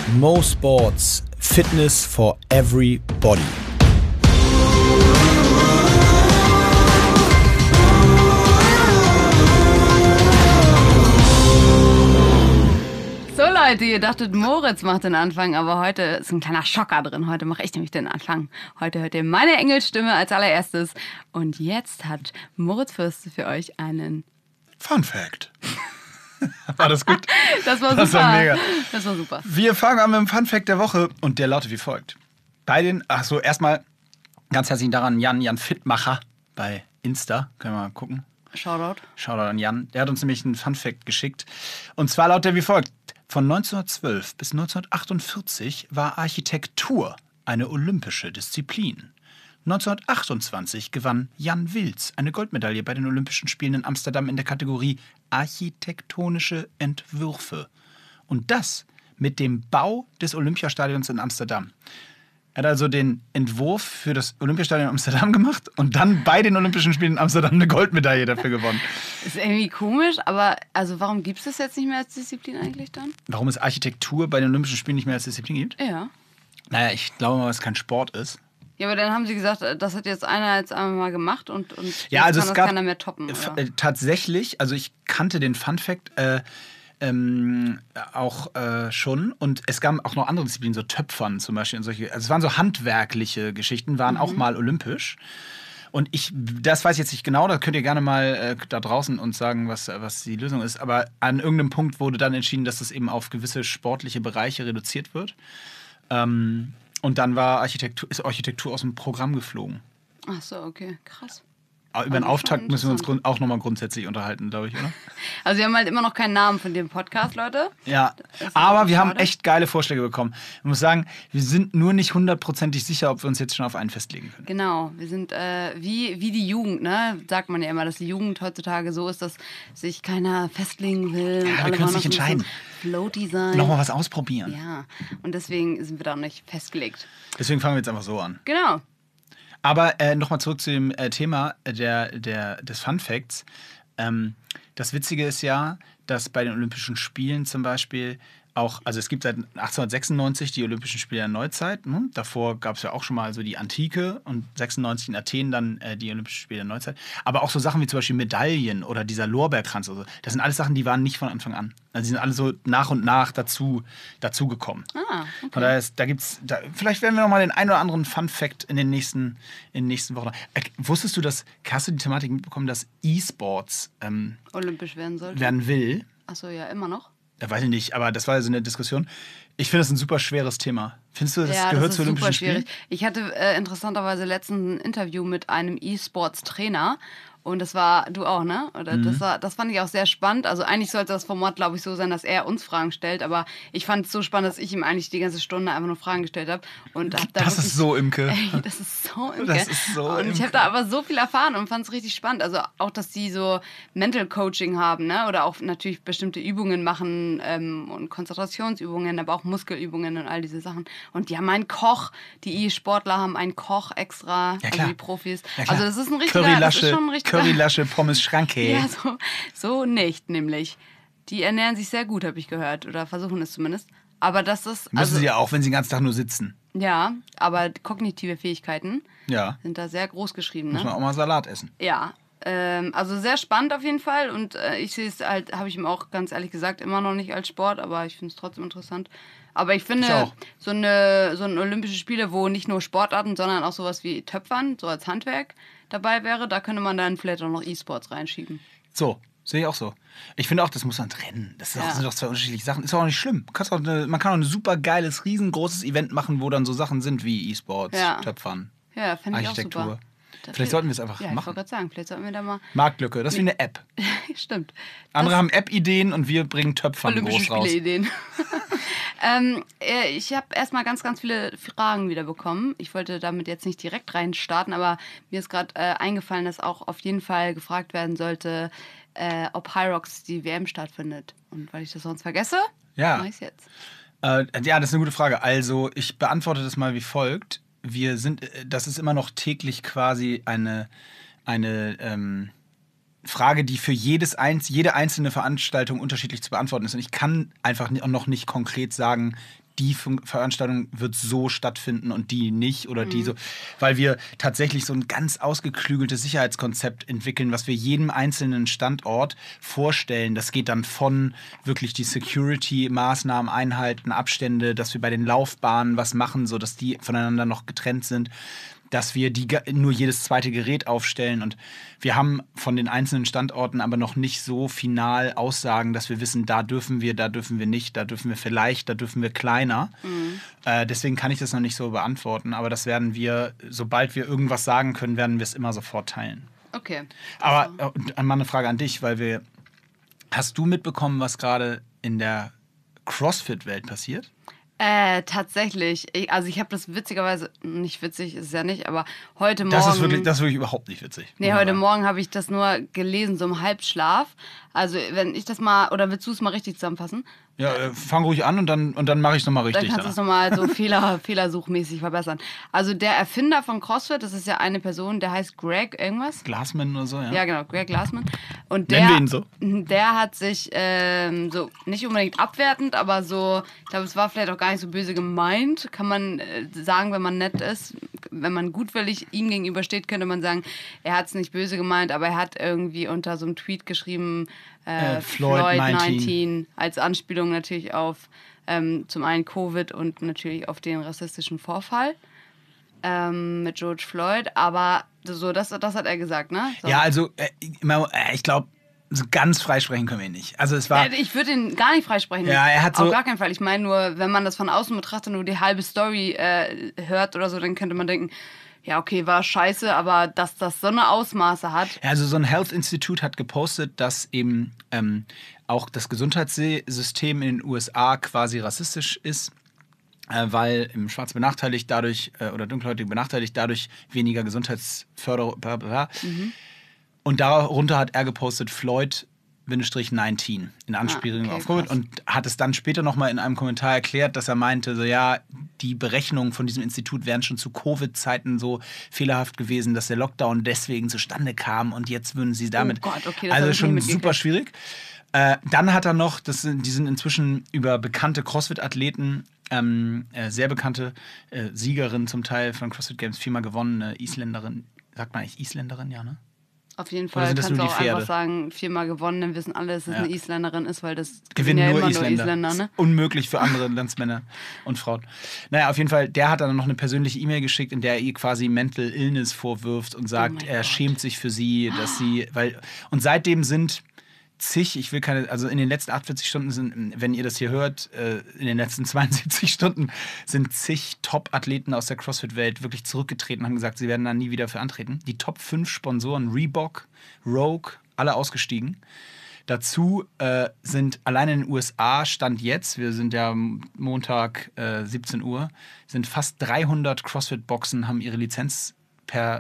Mo Sports, Fitness for everybody. So Leute, ihr dachtet, Moritz macht den Anfang, aber heute ist ein kleiner Schocker drin. Heute mache ich nämlich den Anfang. Heute hört ihr meine Engelsstimme als allererstes. Und jetzt hat Moritz Fürste für euch einen Fun Fact. War das gut? Das war super. Das war mega. Das war super. Wir fangen an mit dem Fun Fact der Woche und der lautet wie folgt. Erstmal ganz herzlichen Dank an Jan Fittmacher bei Insta. Können wir mal gucken. Shoutout an Jan. Der hat uns nämlich einen Fun Fact geschickt. Und zwar lautet er wie folgt. Von 1912 bis 1948 war Architektur eine olympische Disziplin. 1928 gewann Jan Wilz eine Goldmedaille bei den Olympischen Spielen in Amsterdam in der Kategorie Architektonische Entwürfe. Und das mit dem Bau des Olympiastadions in Amsterdam. Er hat also den Entwurf für das Olympiastadion in Amsterdam gemacht und dann bei den Olympischen Spielen in Amsterdam eine Goldmedaille dafür gewonnen. Ist irgendwie komisch, aber also warum gibt es das jetzt nicht mehr als Disziplin eigentlich dann? Warum es Architektur bei den Olympischen Spielen nicht mehr als Disziplin gibt? Ja. Naja, ich glaube mal, weil es kein Sport ist. Ja, aber dann haben sie gesagt, das hat jetzt einer jetzt einmal mal gemacht und ja, also kann es das gab keiner mehr toppen. Tatsächlich, also ich kannte den Fun Fact auch schon und es gab auch noch andere Disziplinen, so Töpfern zum Beispiel und solche, also es waren so handwerkliche Geschichten, waren auch mal olympisch. Und das weiß ich jetzt nicht genau, da könnt ihr gerne mal da draußen uns sagen, was die Lösung ist. Aber an irgendeinem Punkt wurde dann entschieden, dass das eben auf gewisse sportliche Bereiche reduziert wird. Und dann ist Architektur aus dem Programm geflogen. Ach so, okay, krass. Aber über den Auftakt müssen wir uns auch nochmal grundsätzlich unterhalten, glaube ich, oder? Also wir haben halt immer noch keinen Namen von dem Podcast, Leute. Ja, aber wir haben echt geile Vorschläge bekommen. Ich muss sagen, wir sind nur nicht hundertprozentig sicher, ob wir uns jetzt schon auf einen festlegen können. Genau, wir sind wie die Jugend, ne? Sagt man ja immer, dass die Jugend heutzutage so ist, dass sich keiner festlegen will. Ja, wir können uns nicht entscheiden. Floaty sein. Nochmal was ausprobieren. Ja, und deswegen sind wir da noch nicht festgelegt. Deswegen fangen wir jetzt einfach so an. Genau. Aber nochmal zurück zu dem Thema des Fun Facts. Das Witzige ist ja, dass bei den Olympischen Spielen zum Beispiel auch, also es gibt seit 1896 die Olympischen Spiele der Neuzeit. Ne? Davor gab es ja auch schon mal so die Antike und 96 in Athen dann die Olympischen Spiele der Neuzeit. Aber auch so Sachen wie zum Beispiel Medaillen oder dieser Lorbeerkranz. Also das sind alles Sachen, die waren nicht von Anfang an. Also die sind alle so nach und nach dazu gekommen. Okay. Von daher vielleicht werden wir noch mal den einen oder anderen Fun Fact in den nächsten Wochen. Wusstest du, hast du die Thematik mitbekommen, dass E-Sports olympisch werden sollte? werden will? Achso, ja, immer noch. Ja, weiß ich nicht, aber das war ja so eine Diskussion. Ich finde das ein super schweres Thema. Findest du, das gehört zu Olympischen Spielen? Ich hatte interessanterweise letztens ein Interview mit einem E-Sports-Trainer. Und das war, du auch, ne? Oder das fand ich auch sehr spannend. Also eigentlich sollte das Format, glaube ich, so sein, dass er uns Fragen stellt. Aber ich fand es so spannend, dass ich ihm eigentlich die ganze Stunde einfach nur Fragen gestellt habe. Das ist so Imke. Ey, das ist so Imke. Das ist so und ich habe da aber so viel erfahren und fand es richtig spannend. Also auch, dass die so Mental Coaching haben, ne? Oder auch natürlich bestimmte Übungen machen und Konzentrationsübungen, aber auch Muskelübungen und all diese Sachen. Und die haben einen Koch. Die E-Sportler haben einen Koch extra, ja, also die Profis. Ja, also das ist ein richtiger... Currylasche, Pommes Schranke. Ja, so nicht, nämlich. Die ernähren sich sehr gut, habe ich gehört. Oder versuchen es zumindest. Aber das ist... Müssen sie ja auch, wenn sie den ganzen Tag nur sitzen. Ja, aber kognitive Fähigkeiten sind da sehr groß geschrieben. Muss man auch mal Salat essen. Ja, also sehr spannend auf jeden Fall. Und ich sehe es halt, habe ich ihm auch ganz ehrlich gesagt, immer noch nicht als Sport. Aber ich finde es trotzdem interessant. Aber ich finde, so ein Olympische Spiele, wo nicht nur Sportarten, sondern auch sowas wie Töpfern, so als Handwerk dabei wäre, da könnte man dann vielleicht auch noch E-Sports reinschieben. So, sehe ich auch so. Ich finde auch, das muss man trennen. Das sind doch zwei unterschiedliche Sachen. Ist auch nicht schlimm. Man kann auch ein super geiles, riesengroßes Event machen, wo dann so Sachen sind wie E-Sports, Töpfern, ja, finde ich auch Architektur. super. Vielleicht sollten wir es einfach machen. Ja, ich wollte gerade sagen, vielleicht sollten wir da mal... Marktlücke, das ist wie eine App. Stimmt. Andere haben App-Ideen und wir bringen Töpfern groß raus. Spiele-Ideen. Ich habe erstmal ganz, ganz viele Fragen wieder bekommen. Ich wollte damit jetzt nicht direkt rein starten, aber mir ist gerade eingefallen, dass auch auf jeden Fall gefragt werden sollte, ob Hyrox die WM stattfindet. Und weil ich das sonst vergesse, mache ich es jetzt. Ja, das ist eine gute Frage. Also, ich beantworte das mal wie folgt. Das ist immer noch täglich quasi eine Frage, die für jede einzelne Veranstaltung unterschiedlich zu beantworten ist. Und ich kann einfach noch nicht konkret sagen, die Veranstaltung wird so stattfinden und die nicht oder die so, weil wir tatsächlich so ein ganz ausgeklügeltes Sicherheitskonzept entwickeln, was wir jedem einzelnen Standort vorstellen. Das geht dann von wirklich die Security-Maßnahmen einhalten, Abstände, dass wir bei den Laufbahnen was machen, sodass die voneinander noch getrennt sind, dass wir nur jedes zweite Gerät aufstellen. Und wir haben von den einzelnen Standorten aber noch nicht so final Aussagen, dass wir wissen, da dürfen wir nicht, da dürfen wir vielleicht, da dürfen wir kleiner. Deswegen kann ich das noch nicht so beantworten. Aber das werden wir, sobald wir irgendwas sagen können, werden wir es immer sofort teilen. Okay. Aber mal eine Frage an dich, hast du mitbekommen, was gerade in der CrossFit-Welt passiert? Tatsächlich. Ich habe das witzigerweise, nicht witzig ist es ja nicht, aber heute Morgen... Das ist wirklich überhaupt nicht witzig. Nee, heute Morgen habe ich das nur gelesen, so im Halbschlaf. Also wenn ich das mal, oder willst du es mal richtig zusammenfassen? Ja, fang ruhig an und dann mache ich es nochmal richtig. Dann kannst du es nochmal so fehlersuchmäßig verbessern. Also der Erfinder von CrossFit, das ist ja eine Person, der heißt Greg irgendwas. Glassman oder so, ja? Ja, genau, Greg Glassman. Und nennen wir ihn so. Der hat sich so nicht unbedingt abwertend, aber so, ich glaube, es war vielleicht auch gar nicht so böse gemeint, kann man sagen, wenn man nett ist. Wenn man gutwillig ihm gegenübersteht, könnte man sagen, er hat es nicht böse gemeint, aber er hat irgendwie unter so einem Tweet geschrieben, Floyd 19 als Anspielung natürlich auf zum einen Covid und natürlich auf den rassistischen Vorfall mit George Floyd, aber so, das hat er gesagt, ne? So. Ja, also ich glaube, so ganz freisprechen können wir ihn nicht. Also es war. Ich würde ihn gar nicht freisprechen. Ja, er hat so. Auf gar keinen Fall. Ich meine nur, wenn man das von außen betrachtet, nur die halbe Story hört oder so, dann könnte man denken, ja, okay, war scheiße, aber dass das so eine Ausmaße hat. Ja, also so ein Health Institute hat gepostet, dass eben auch das Gesundheitssystem in den USA quasi rassistisch ist, weil im Schwarz benachteiligt dadurch oder Dunkelhäutige benachteiligt dadurch weniger Gesundheitsförderung. Und darunter hat er gepostet Floyd-19 in Anspielung auf Covid und hat es dann später nochmal in einem Kommentar erklärt, dass er meinte, so ja, die Berechnungen von diesem Institut wären schon zu Covid-Zeiten so fehlerhaft gewesen, dass der Lockdown deswegen zustande kam und jetzt würden sie damit... Oh Gott, okay, das also schon super schwierig. Dann hat er noch, die sind inzwischen über bekannte CrossFit-Athleten, sehr bekannte Siegerin zum Teil von CrossFit Games, 4-mal gewonnene Isländerin, sagt man eigentlich Isländerin, ja, ne? Auf jeden Fall kannst du auch einfach sagen, 4-mal gewonnen, dann wissen alle, dass es eine Isländerin ist, weil das gewinnen ja nur Isländer. Isländer, ne? Unmöglich für andere Landsmänner und Frauen. Naja, auf jeden Fall, der hat dann noch eine persönliche E-Mail geschickt, in der er ihr quasi Mental Illness vorwirft und sagt, er schämt sich für sie, dass sie, und seitdem sind also in den letzten 48 Stunden sind, wenn ihr das hier hört, in den letzten 72 Stunden sind zig Top-Athleten aus der CrossFit-Welt wirklich zurückgetreten und haben gesagt, sie werden da nie wieder für antreten. Die Top 5 Sponsoren, Reebok, Rogue, alle ausgestiegen. Dazu sind allein in den USA, Stand jetzt, wir sind ja Montag 17 Uhr, sind fast 300 CrossFit-Boxen, haben ihre Lizenz per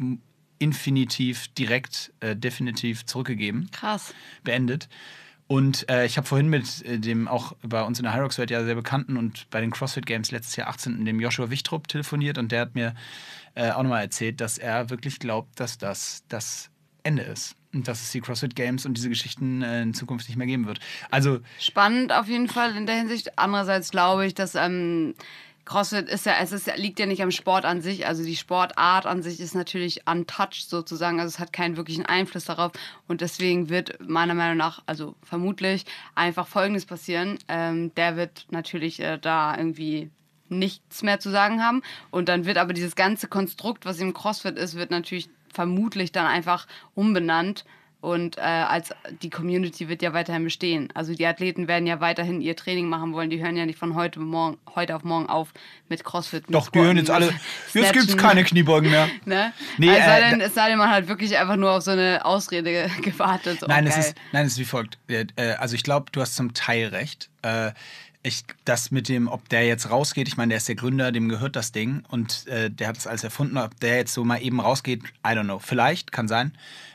definitiv zurückgegeben. Krass. Beendet. Und ich habe vorhin mit dem auch bei uns in der Hyrox-Welt ja sehr bekannten und bei den CrossFit Games letztes Jahr 18. dem Joshua Wichtrup telefoniert und der hat mir auch nochmal erzählt, dass er wirklich glaubt, dass das Ende ist. Und dass es die CrossFit Games und diese Geschichten in Zukunft nicht mehr geben wird. Also spannend auf jeden Fall in der Hinsicht. Andererseits glaube ich, dass CrossFit liegt ja nicht am Sport an sich, also die Sportart an sich ist natürlich untouched sozusagen, also es hat keinen wirklichen Einfluss darauf und deswegen wird meiner Meinung nach, also vermutlich, einfach Folgendes passieren, der wird natürlich da irgendwie nichts mehr zu sagen haben und dann wird aber dieses ganze Konstrukt, was im CrossFit ist, wird natürlich vermutlich dann einfach umbenannt. Und als die Community wird ja weiterhin bestehen. Also die Athleten werden ja weiterhin ihr Training machen wollen. Die hören ja nicht von heute auf morgen auf mit CrossFit. Doch, die hören jetzt alle, jetzt gibt es keine Kniebeugen mehr. Ne? Nee, es sei denn, man hat wirklich einfach nur auf so eine Ausrede gewartet. Nein, es ist wie folgt. Also ich glaube, du hast zum Teil recht. Das mit dem, ob der jetzt rausgeht, ich meine, der ist der Gründer, dem gehört das Ding und der hat das alles erfunden. Ob der jetzt so mal eben rausgeht, I don't know. Vielleicht, kann sein.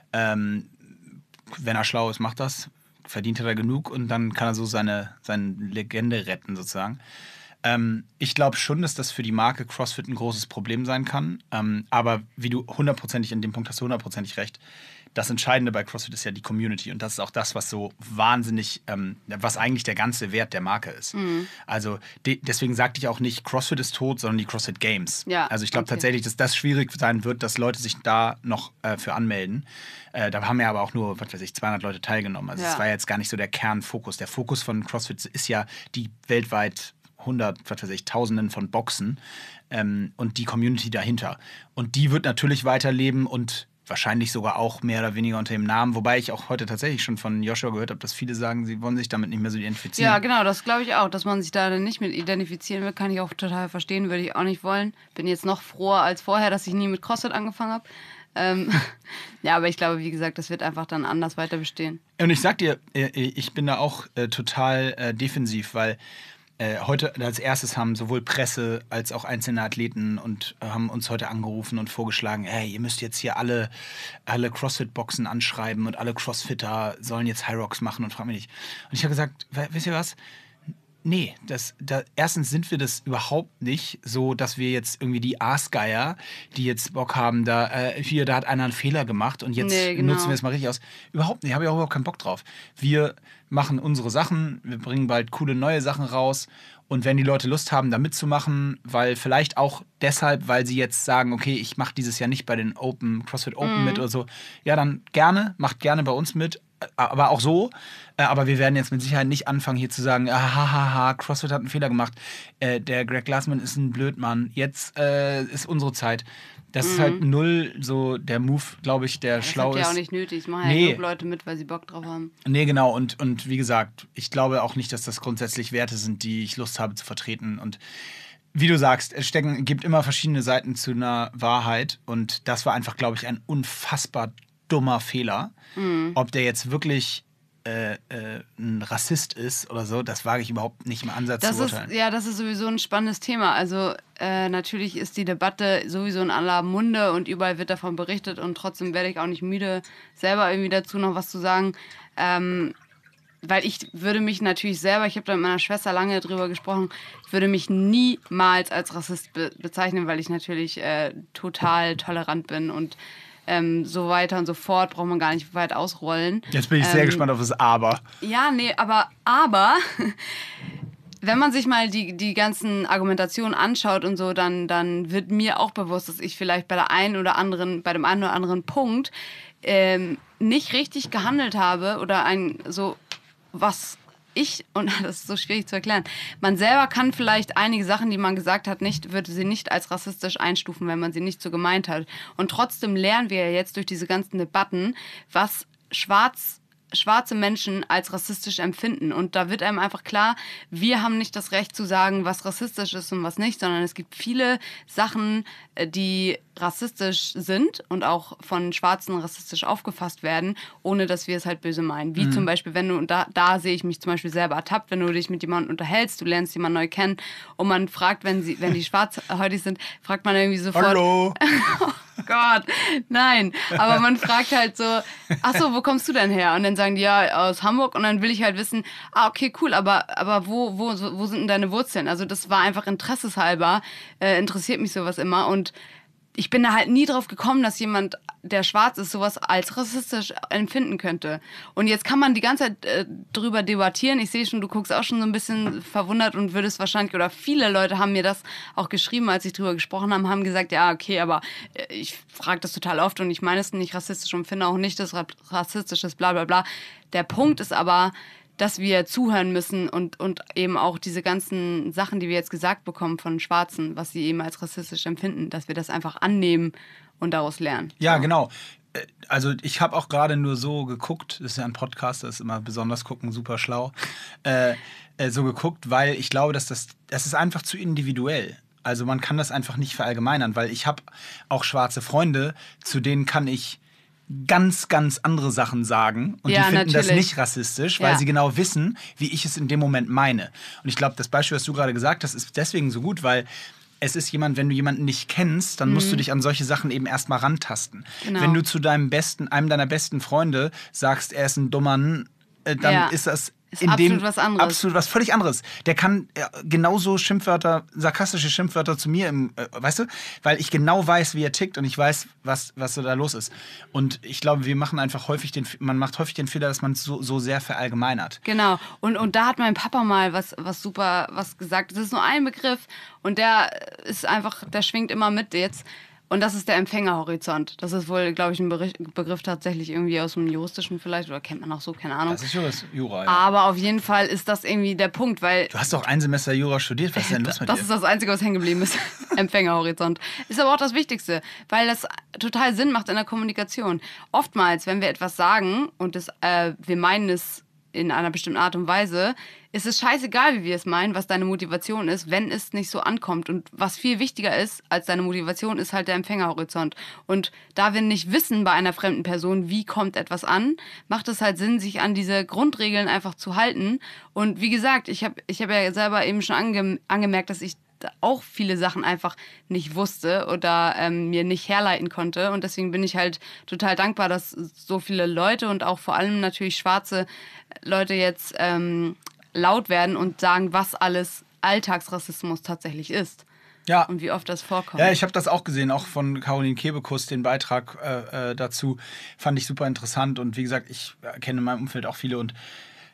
Wenn er schlau ist, macht das, verdient er genug und dann kann er so seine Legende retten sozusagen. Ich glaube schon, dass das für die Marke CrossFit ein großes Problem sein kann, aber wie du hundertprozentig in dem Punkt hast, du hundertprozentig recht, das Entscheidende bei CrossFit ist ja die Community. Und das ist auch das, was so wahnsinnig, was eigentlich der ganze Wert der Marke ist. Also deswegen sagte ich auch nicht, CrossFit ist tot, sondern die CrossFit Games. Ja, also ich glaube tatsächlich, dass das schwierig sein wird, dass Leute sich da noch für anmelden. Da haben ja aber auch nur, 200 Leute teilgenommen. Also das war jetzt gar nicht so der Kernfokus. Der Fokus von CrossFit ist ja die weltweit Tausenden von Boxen und die Community dahinter. Und die wird natürlich weiterleben und wahrscheinlich sogar auch mehr oder weniger unter dem Namen. Wobei ich auch heute tatsächlich schon von Joshua gehört habe, dass viele sagen, sie wollen sich damit nicht mehr so identifizieren. Ja, genau, das glaube ich auch. Dass man sich da dann nicht mit identifizieren will, kann ich auch total verstehen, würde ich auch nicht wollen. Bin jetzt noch froher als vorher, dass ich nie mit CrossFit angefangen habe. Ja, aber ich glaube, wie gesagt, das wird einfach dann anders weiter bestehen. Und ich sag dir, ich bin da auch total defensiv, weil heute als erstes haben sowohl Presse als auch einzelne Athleten und haben uns heute angerufen und vorgeschlagen, hey, ihr müsst jetzt hier alle CrossFit-Boxen anschreiben und alle Crossfitter sollen jetzt High Rocks machen und frag mich nicht. Und ich habe gesagt, wisst ihr was? Nee, erstens sind wir das überhaupt nicht so, dass wir jetzt irgendwie die Aasgeier, die jetzt Bock haben, da hat einer einen Fehler gemacht und jetzt nutzen wir es mal richtig aus. Überhaupt nicht, habe ich auch überhaupt keinen Bock drauf. Wir machen unsere Sachen, wir bringen bald coole neue Sachen raus und wenn die Leute Lust haben, da mitzumachen, weil vielleicht auch deshalb, weil sie jetzt sagen, okay, ich mache dieses Jahr nicht bei den CrossFit Open mit oder so, ja dann gerne, macht gerne bei uns mit, aber auch so. Aber wir werden jetzt mit Sicherheit nicht anfangen, hier zu sagen, CrossFit hat einen Fehler gemacht. Der Greg Glassman ist ein Blödmann. Jetzt ist unsere Zeit. Das ist halt null so der Move, glaube ich, der schlau ist. Das ist ja auch nicht nötig. Ich mache ja nur Leute mit, weil sie Bock drauf haben. Nee, genau. Und wie gesagt, ich glaube auch nicht, dass das grundsätzlich Werte sind, die ich Lust habe zu vertreten. Und wie du sagst, es gibt immer verschiedene Seiten zu einer Wahrheit. Und das war einfach, glaube ich, ein unfassbar dummer Fehler. Ob der jetzt wirklich ein Rassist ist oder so, das wage ich überhaupt nicht im Ansatz zu urteilen. Das ist sowieso ein spannendes Thema. Also natürlich ist die Debatte sowieso in aller Munde und überall wird davon berichtet und trotzdem werde ich auch nicht müde, selber irgendwie dazu noch was zu sagen. Weil ich würde mich natürlich selber, ich habe da mit meiner Schwester lange drüber gesprochen, ich würde mich niemals als Rassist bezeichnen, weil ich natürlich total tolerant bin und so weiter und so fort, braucht man gar nicht weit ausrollen. Jetzt bin ich sehr gespannt auf das Aber. Ja, nee, aber wenn man sich mal die ganzen Argumentationen anschaut und so, dann wird mir auch bewusst, dass ich vielleicht bei dem einen oder anderen Punkt nicht richtig gehandelt habe oder und das ist so schwierig zu erklären, man selber kann vielleicht einige Sachen, die man gesagt hat, würde sie nicht als rassistisch einstufen, wenn man sie nicht so gemeint hat. Und trotzdem lernen wir ja jetzt durch diese ganzen Debatten, was schwarze Menschen als rassistisch empfinden. Und da wird einem einfach klar, wir haben nicht das Recht zu sagen, was rassistisch ist und was nicht, sondern es gibt viele Sachen, die rassistisch sind und auch von Schwarzen rassistisch aufgefasst werden, ohne dass wir es halt böse meinen. Wie zum Beispiel, wenn du, und da sehe ich mich zum Beispiel selber ertappt, wenn du dich mit jemandem unterhältst, du lernst jemanden neu kennen und man fragt, wenn die schwarzhäutig sind, fragt man irgendwie sofort... Hallo! Oh Gott, nein. Aber man fragt halt so, ach so, wo kommst du denn her? Und dann sagen die, ja, aus Hamburg. Und dann will ich halt wissen, okay, cool, aber wo sind denn deine Wurzeln? Also das war einfach interesseshalber, interessiert mich sowas immer. Und ich bin da halt nie drauf gekommen, dass jemand, der schwarz ist, sowas als rassistisch empfinden könnte. Und jetzt kann man die ganze Zeit drüber debattieren. Ich sehe schon, du guckst auch schon so ein bisschen verwundert und würdest wahrscheinlich, oder viele Leute haben mir das auch geschrieben, als ich drüber gesprochen habe, haben gesagt, ja, okay, aber ich frage das total oft und ich meine es nicht rassistisch und finde auch nicht, dass rassistisch ist, bla bla bla. Der Punkt ist aber, dass wir zuhören müssen und eben auch diese ganzen Sachen, die wir jetzt gesagt bekommen von Schwarzen, was sie eben als rassistisch empfinden, dass wir das einfach annehmen und daraus lernen. Ja, genau. Also ich habe auch gerade nur so geguckt, das ist ja ein Podcast, das ist immer besonders gucken, super schlau, so geguckt, weil ich glaube, dass das ist einfach zu individuell. Also man kann das einfach nicht verallgemeinern, weil ich habe auch schwarze Freunde, zu denen kann ich ganz, ganz andere Sachen sagen und die finden das nicht rassistisch, weil sie genau wissen, wie ich es in dem Moment meine. Und ich glaube, das Beispiel, was du gerade gesagt hast, ist deswegen so gut, weil es ist wenn du jemanden nicht kennst, dann musst du dich an solche Sachen eben erstmal rantasten. Genau. Wenn du zu einem deiner besten Freunde sagst, er ist ein dummer, dann ist das Ist absolut was anderes. Absolut was völlig anderes. Der kann genauso Schimpfwörter, sarkastische Schimpfwörter zu mir, weißt du? Weil ich genau weiß, wie er tickt und ich weiß, was so da los ist. Und ich glaube, man macht häufig den Fehler, dass man so sehr verallgemeinert. Genau. Und da hat mein Papa mal was gesagt. Das ist nur ein Begriff und der schwingt immer mit jetzt. Und das ist der Empfängerhorizont. Das ist wohl, glaube ich, ein Begriff tatsächlich irgendwie aus dem Juristischen vielleicht. Oder kennt man auch so, keine Ahnung. Das ist Jura, ja. Aber auf jeden Fall ist das irgendwie der Punkt, weil... Du hast doch ein Semester Jura studiert. Was ist denn los mit dir? Das ist das Einzige, was hängen geblieben ist. Empfängerhorizont. Ist aber auch das Wichtigste, weil das total Sinn macht in der Kommunikation. Oftmals, wenn wir etwas sagen und wir meinen es in einer bestimmten Art und Weise, ist es scheißegal, wie wir es meinen, was deine Motivation ist, wenn es nicht so ankommt. Und was viel wichtiger ist als deine Motivation, ist halt der Empfängerhorizont. Und da wir nicht wissen bei einer fremden Person, wie kommt etwas an, macht es halt Sinn, sich an diese Grundregeln einfach zu halten. Und wie gesagt, ich hab ja selber eben schon angemerkt, dass ich auch viele Sachen einfach nicht wusste oder mir nicht herleiten konnte. Und deswegen bin ich halt total dankbar, dass so viele Leute und auch vor allem natürlich schwarze Leute jetzt laut werden und sagen, was alles Alltagsrassismus tatsächlich ist. Ja. Und wie oft das vorkommt. Ja, ich habe das auch gesehen, auch von Caroline Kebekus, den Beitrag dazu. Fand ich super interessant. Und wie gesagt, ich kenne in meinem Umfeld auch viele und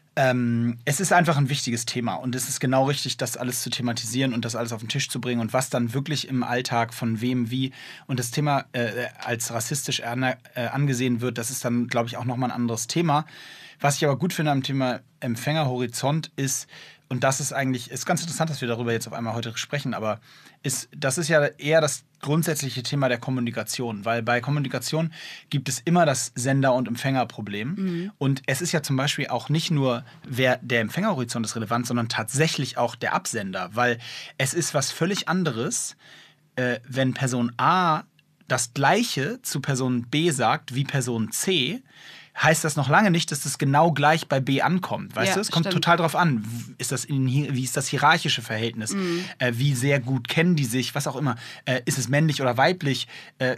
es ist einfach ein wichtiges Thema und es ist genau richtig, das alles zu thematisieren und das alles auf den Tisch zu bringen und was dann wirklich im Alltag von wem wie und das Thema als rassistisch angesehen wird, das ist dann, glaube ich, auch nochmal ein anderes Thema. Was ich aber gut finde am Thema Empfängerhorizont ist, und das ist ganz interessant, dass wir darüber jetzt auf einmal heute sprechen, aber das ist ja eher das grundsätzliche Thema der Kommunikation, weil bei Kommunikation gibt es immer das Sender- und Empfängerproblem. Mhm. Und es ist ja zum Beispiel auch nicht nur, der Empfängerhorizont ist relevant, sondern tatsächlich auch der Absender, weil es ist was völlig anderes, wenn Person A das Gleiche zu Person B sagt wie Person C, heißt das noch lange nicht, dass das genau gleich bei B ankommt. Weißt du, es kommt total drauf an. Wie ist das hierarchische Verhältnis? Mhm. Wie sehr gut kennen die sich? Was auch immer. Ist es männlich oder weiblich?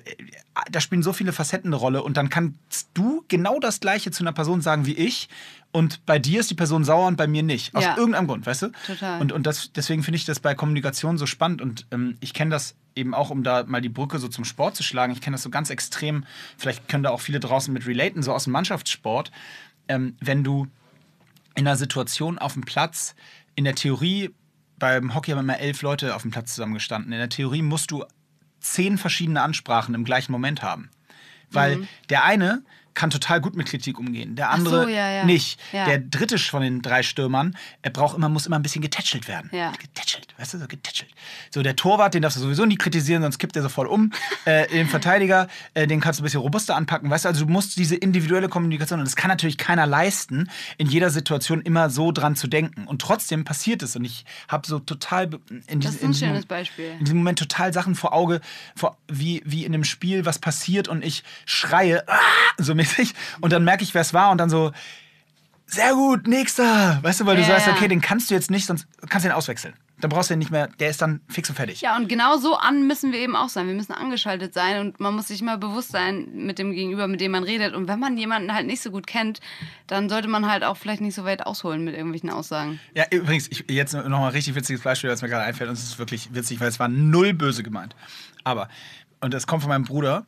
Da spielen so viele Facetten eine Rolle. Und dann kannst du genau das Gleiche zu einer Person sagen wie ich. Und bei dir ist die Person sauer und bei mir nicht. Aus irgendeinem Grund, weißt du? Total. Und deswegen finde ich das bei Kommunikation so spannend. Und ich kenne das eben auch, um da mal die Brücke so zum Sport zu schlagen. Ich kenne das so ganz extrem. Vielleicht können da auch viele draußen mit relaten, so aus dem Mannschaftssport. Wenn du in einer Situation auf dem Platz, in der Theorie, beim Hockey haben immer 11 Leute auf dem Platz zusammengestanden. In der Theorie musst du 10 verschiedene Ansprachen im gleichen Moment haben. Weil der eine kann total gut mit Kritik umgehen. Der andere nicht. Ja. Der dritte von den 3 Stürmern, muss immer ein bisschen getätschelt werden. Ja. Getätschelt, weißt du, so getätschelt. So, der Torwart, den darfst du sowieso nie kritisieren, sonst kippt der sofort um. Den Verteidiger, den kannst du ein bisschen robuster anpacken. Weißt du, also du musst diese individuelle Kommunikation, und das kann natürlich keiner leisten, in jeder Situation immer so dran zu denken. Und trotzdem passiert es. Und ich habe so total das ist ein schönes Beispiel. In diesem Moment total Sachen vor Auge, wie in einem Spiel was passiert und ich schreie, so mäßig. Und dann merke ich, wer es war und dann so, sehr gut, nächster. Weißt du, weil du sagst, okay, den kannst du jetzt nicht, sonst kannst du den auswechseln. Dann brauchst du den nicht mehr, der ist dann fix und fertig. Ja, und genau so müssen wir eben auch sein. Wir müssen angeschaltet sein und man muss sich mal bewusst sein mit dem Gegenüber, mit dem man redet. Und wenn man jemanden halt nicht so gut kennt, dann sollte man halt auch vielleicht nicht so weit ausholen mit irgendwelchen Aussagen. Ja, übrigens, jetzt nochmal ein richtig witziges Beispiel, was mir gerade einfällt. Und es ist wirklich witzig, weil es war null böse gemeint. Aber, und das kommt von meinem Bruder,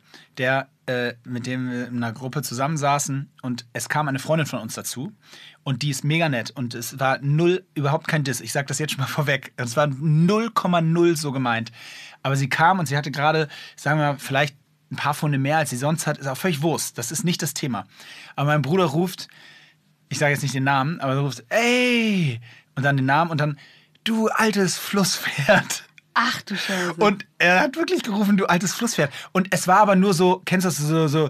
mit dem wir in einer Gruppe zusammensaßen und es kam eine Freundin von uns dazu und die ist mega nett und es war überhaupt kein Diss. Ich sag das jetzt schon mal vorweg. Es war 0,0 so gemeint. Aber sie kam und sie hatte gerade, sagen wir mal, vielleicht ein paar Pfunde mehr, als sie sonst hat. Ist auch völlig Wurst. Das ist nicht das Thema. Aber mein Bruder ruft, ich sage jetzt nicht den Namen, aber er ruft, ey! Und dann den Namen und dann, du altes Flusspferd. Ach du Scheiße. Und er hat wirklich gerufen, du altes Flusspferd. Und es war aber nur so, kennst du das so,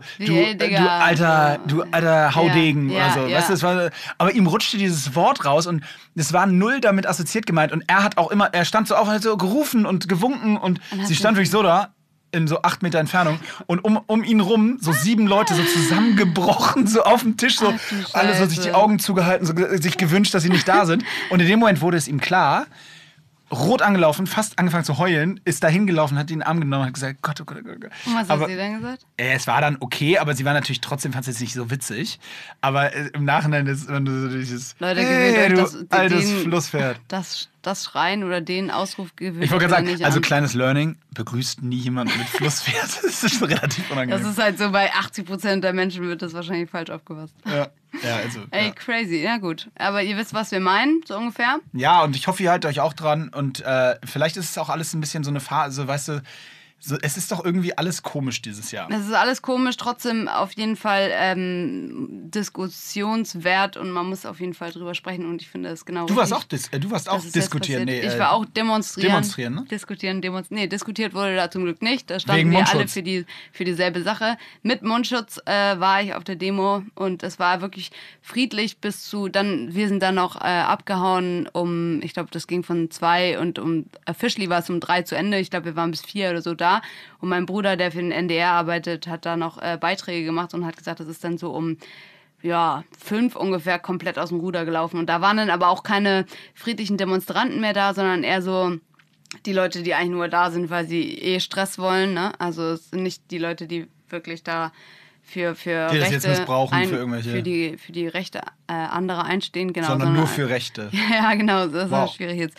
du alter Haudegen oder so. Ja. Weißt du, es war, aber ihm rutschte dieses Wort raus und es war null damit assoziiert gemeint. Und er hat auch immer, er stand so auf und hat so gerufen und gewunken und sie stand wirklich so da. In so 8 Meter Entfernung und um ihn rum so 7 Leute so zusammengebrochen, so auf dem Tisch, so alle so sich die Augen zugehalten, so sich gewünscht, dass sie nicht da sind. Und in dem Moment wurde es ihm klar, rot angelaufen, fast angefangen zu heulen, ist da hingelaufen, hat ihn in den Arm genommen und hat gesagt, Gott, oh Gott, oh Gott. Und was hat sie denn gesagt? Es war dann okay, aber sie war natürlich trotzdem, fand es jetzt nicht so witzig. Aber im Nachhinein ist, wenn du so dieses, Leute, gewöhnt euch, du altes Flusspferd. Das Schreien oder den Ausruf gewöhnt. Ich wollte gerade sagen, also kleines Learning, begrüßt nie jemand mit Flusspferd. Das ist relativ unangenehm. Das ist halt so, bei 80% der Menschen wird das wahrscheinlich falsch aufgefasst. Ja, also. Ey, ja. Crazy, ja gut. Aber ihr wisst, was wir meinen, so ungefähr? Ja, und ich hoffe, ihr haltet euch auch dran. Und vielleicht ist es auch alles ein bisschen so eine Phase, weißt du, so, es ist doch irgendwie alles komisch dieses Jahr. Es ist alles komisch, trotzdem auf jeden Fall diskussionswert und man muss auf jeden Fall drüber sprechen und ich finde das genau Du warst auch, diskutieren. Nee, ich war auch demonstrieren. Demonstrieren, ne? Diskutiert wurde da zum Glück nicht. Da standen wir alle für dieselbe Sache. Mit Mundschutz war ich auf der Demo und es war wirklich friedlich wir sind dann noch abgehauen ich glaube, das ging von 2 und officially war es um 3 zu Ende. Ich glaube, wir waren bis 4 oder so da. Und mein Bruder, der für den NDR arbeitet, hat da noch Beiträge gemacht und hat gesagt, das ist dann so um 5 ungefähr komplett aus dem Ruder gelaufen. Und da waren dann aber auch keine friedlichen Demonstranten mehr da, sondern eher so die Leute, die eigentlich nur da sind, weil sie Stress wollen. Ne? Also es sind nicht die Leute, die wirklich da für die Rechte das jetzt missbrauchen für irgendwelche... Für die Rechte anderer einstehen. Genau, sondern nur für Rechte. Ja, genau, das ist auch schwierig jetzt.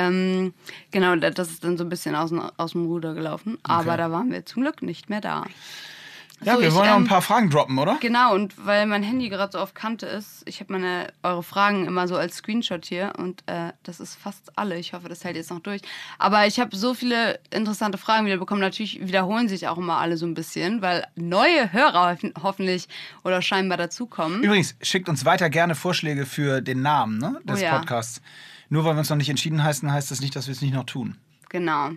Genau, das ist dann so ein bisschen aus dem Ruder gelaufen. Aber da waren wir zum Glück nicht mehr da. Ja, so, wir wollen noch ein paar Fragen droppen, oder? Genau, und weil mein Handy gerade so auf Kante ist, ich habe eure Fragen immer so als Screenshot hier und das ist fast alle. Ich hoffe, das hält jetzt noch durch. Aber ich habe so viele interessante Fragen wieder bekommen. Natürlich wiederholen sich auch immer alle so ein bisschen, weil neue Hörer hoffentlich oder scheinbar dazukommen. Übrigens, schickt uns weiter gerne Vorschläge für den Namen des Podcasts. Nur weil wir uns noch nicht entschieden heißen, heißt das nicht, dass wir es nicht noch tun. Genau.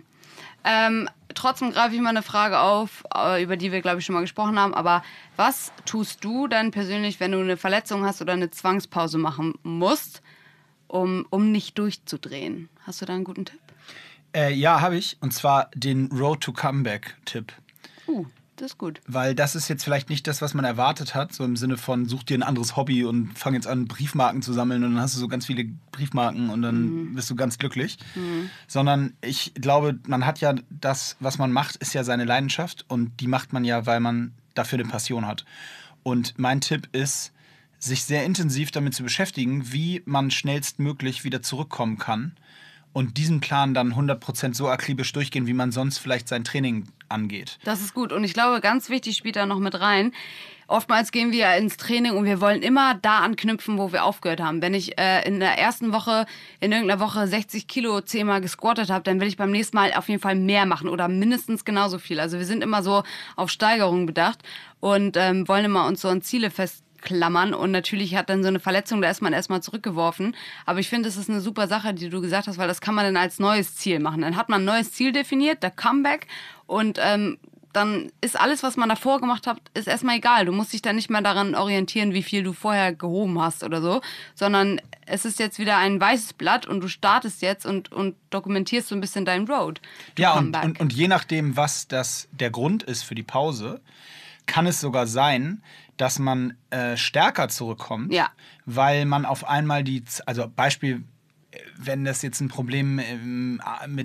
Trotzdem greife ich mal eine Frage auf, über die wir, glaube ich, schon mal gesprochen haben. Aber was tust du dann persönlich, wenn du eine Verletzung hast oder eine Zwangspause machen musst, um nicht durchzudrehen? Hast du da einen guten Tipp? Ja, habe ich. Und zwar den Road to Comeback-Tipp. Das ist gut. Weil das ist jetzt vielleicht nicht das, was man erwartet hat. So im Sinne von, such dir ein anderes Hobby und fang jetzt an, Briefmarken zu sammeln. Und dann hast du so ganz viele Briefmarken und dann bist du ganz glücklich. Sondern ich glaube, man hat ja das, was man macht, ist ja seine Leidenschaft. Und die macht man ja, weil man dafür eine Passion hat. Und mein Tipp ist, sich sehr intensiv damit zu beschäftigen, wie man schnellstmöglich wieder zurückkommen kann. Und diesen Plan dann 100% so akribisch durchgehen, wie man sonst vielleicht sein Training angeht. Das ist gut. Und ich glaube, ganz wichtig spielt da noch mit rein. Oftmals gehen wir ins Training und wir wollen immer da anknüpfen, wo wir aufgehört haben. Wenn ich in der ersten Woche, in irgendeiner Woche 60 Kilo 10-mal gesquattet habe, dann will ich beim nächsten Mal auf jeden Fall mehr machen oder mindestens genauso viel. Also wir sind immer so auf Steigerung bedacht und wollen immer uns so an Ziele festklammern. Und natürlich hat dann so eine Verletzung, da ist man erstmal zurückgeworfen. Aber ich finde, das ist eine super Sache, die du gesagt hast, weil das kann man dann als neues Ziel machen. Dann hat man ein neues Ziel definiert, der Comeback. Und dann ist alles, was man davor gemacht hat, ist erstmal egal. Du musst dich dann nicht mehr daran orientieren, wie viel du vorher gehoben hast oder so, sondern es ist jetzt wieder ein weißes Blatt und du startest jetzt und dokumentierst so ein bisschen deinen Road. Ja, und je nachdem, was der Grund ist für die Pause, kann es sogar sein, dass man stärker zurückkommt, weil man auf einmal also Beispiel, wenn das jetzt ein Problem mit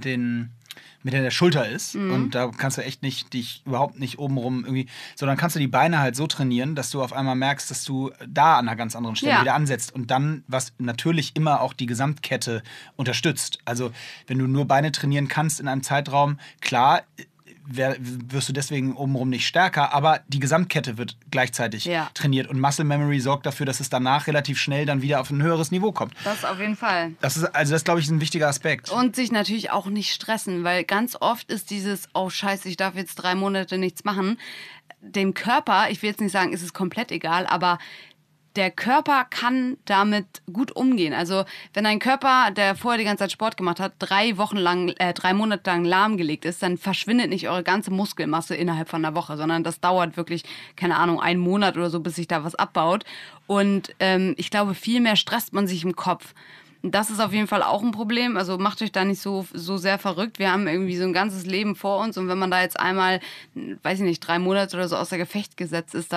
der Schulter ist und da kannst du echt dich überhaupt nicht obenrum irgendwie, sondern kannst du die Beine halt so trainieren, dass du auf einmal merkst, dass du da an einer ganz anderen Stelle wieder ansetzt und dann, was natürlich immer auch die Gesamtkette unterstützt. Also wenn du nur Beine trainieren kannst in einem Zeitraum, klar, wirst du deswegen obenrum nicht stärker, aber die Gesamtkette wird gleichzeitig trainiert und Muscle Memory sorgt dafür, dass es danach relativ schnell dann wieder auf ein höheres Niveau kommt. Das auf jeden Fall. Das glaube ich, ein wichtiger Aspekt. Und sich natürlich auch nicht stressen, weil ganz oft ist dieses, oh Scheiße, ich darf jetzt 3 Monate nichts machen. Dem Körper, ich will jetzt nicht sagen, ist es komplett egal, aber der Körper kann damit gut umgehen. Also wenn ein Körper, der vorher die ganze Zeit Sport gemacht hat, 3 Monate lang lahmgelegt ist, dann verschwindet nicht eure ganze Muskelmasse innerhalb von einer Woche, sondern das dauert wirklich, keine Ahnung, 1 Monat oder so, bis sich da was abbaut. Und ich glaube, viel mehr stresst man sich im Kopf. Das ist auf jeden Fall auch ein Problem. Also macht euch da nicht so sehr verrückt. Wir haben irgendwie so ein ganzes Leben vor uns und wenn man da jetzt einmal, weiß ich nicht, 3 Monate oder so außer Gefecht gesetzt ist, dann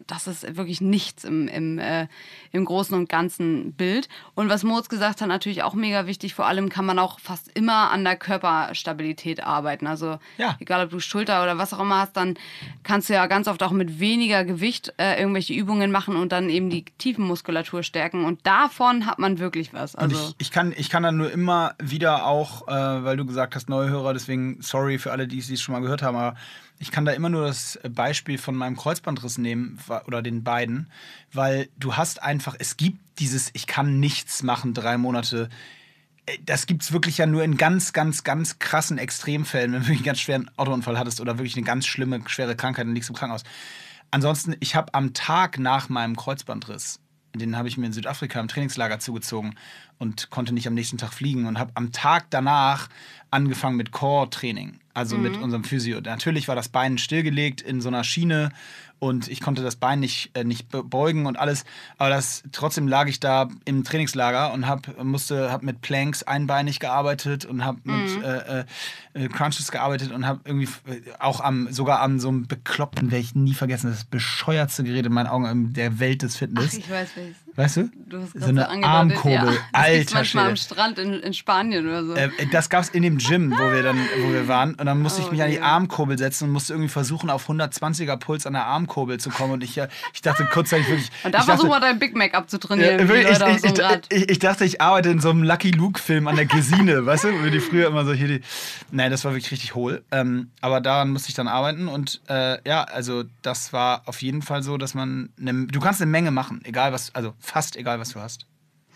das ist wirklich nichts im großen und ganzen Bild. Und was Moritz gesagt hat, natürlich auch mega wichtig, vor allem kann man auch fast immer an der Körperstabilität arbeiten. Also egal, ob du Schulter oder was auch immer hast, dann kannst du ja ganz oft auch mit weniger Gewicht irgendwelche Übungen machen und dann eben die Tiefenmuskulatur stärken. Und davon hat man wirklich was. Also und ich kann dann nur immer wieder auch, weil du gesagt hast, neue Hörer, deswegen sorry für alle, die es schon mal gehört haben, aber ich kann da immer nur das Beispiel von meinem Kreuzbandriss nehmen oder den beiden, weil du hast einfach, es gibt dieses ich kann nichts machen 3 Monate. Das gibt es wirklich ja nur in ganz, ganz, ganz krassen Extremfällen, wenn du wirklich einen ganz schweren Autounfall hattest oder wirklich eine ganz schlimme, schwere Krankheit und liegst im Krankenhaus. Ansonsten, ich habe am Tag nach meinem Kreuzbandriss, den habe ich mir in Südafrika im Trainingslager zugezogen und konnte nicht am nächsten Tag fliegen und habe am Tag danach angefangen mit Core-Training, also mit unserem Physio. Natürlich war das Bein stillgelegt in so einer Schiene und ich konnte das Bein nicht beugen und alles, aber trotzdem lag ich da im Trainingslager und hab mit Planks einbeinig gearbeitet und habe mit Crunches gearbeitet und habe irgendwie auch sogar an so einem bekloppten, werde ich nie vergessen, das bescheuertste Gerät in meinen Augen der Welt des Fitness. Ach, ich weiß welches. Weißt du? Du hast so eine Armkurbel. Ja. Alter manchmal am Strand in Spanien oder so. Das gab es in dem Gym, wo wir waren. Und dann musste ich mich an die Armkurbel setzen und musste irgendwie versuchen, auf 120er Puls an der Armkurbel zu kommen. Und ich dachte kurzzeitig wirklich... Und da versuch mal dein Big Mac abzutrainieren. Ich dachte, ich arbeite in so einem Lucky Luke-Film an der Gesine. Weißt du, wie die früher immer so hier Nein, das war wirklich richtig hohl. Aber daran musste ich dann arbeiten. Und also das war auf jeden Fall so, dass du kannst eine Menge machen, egal was, also fast egal, was du hast.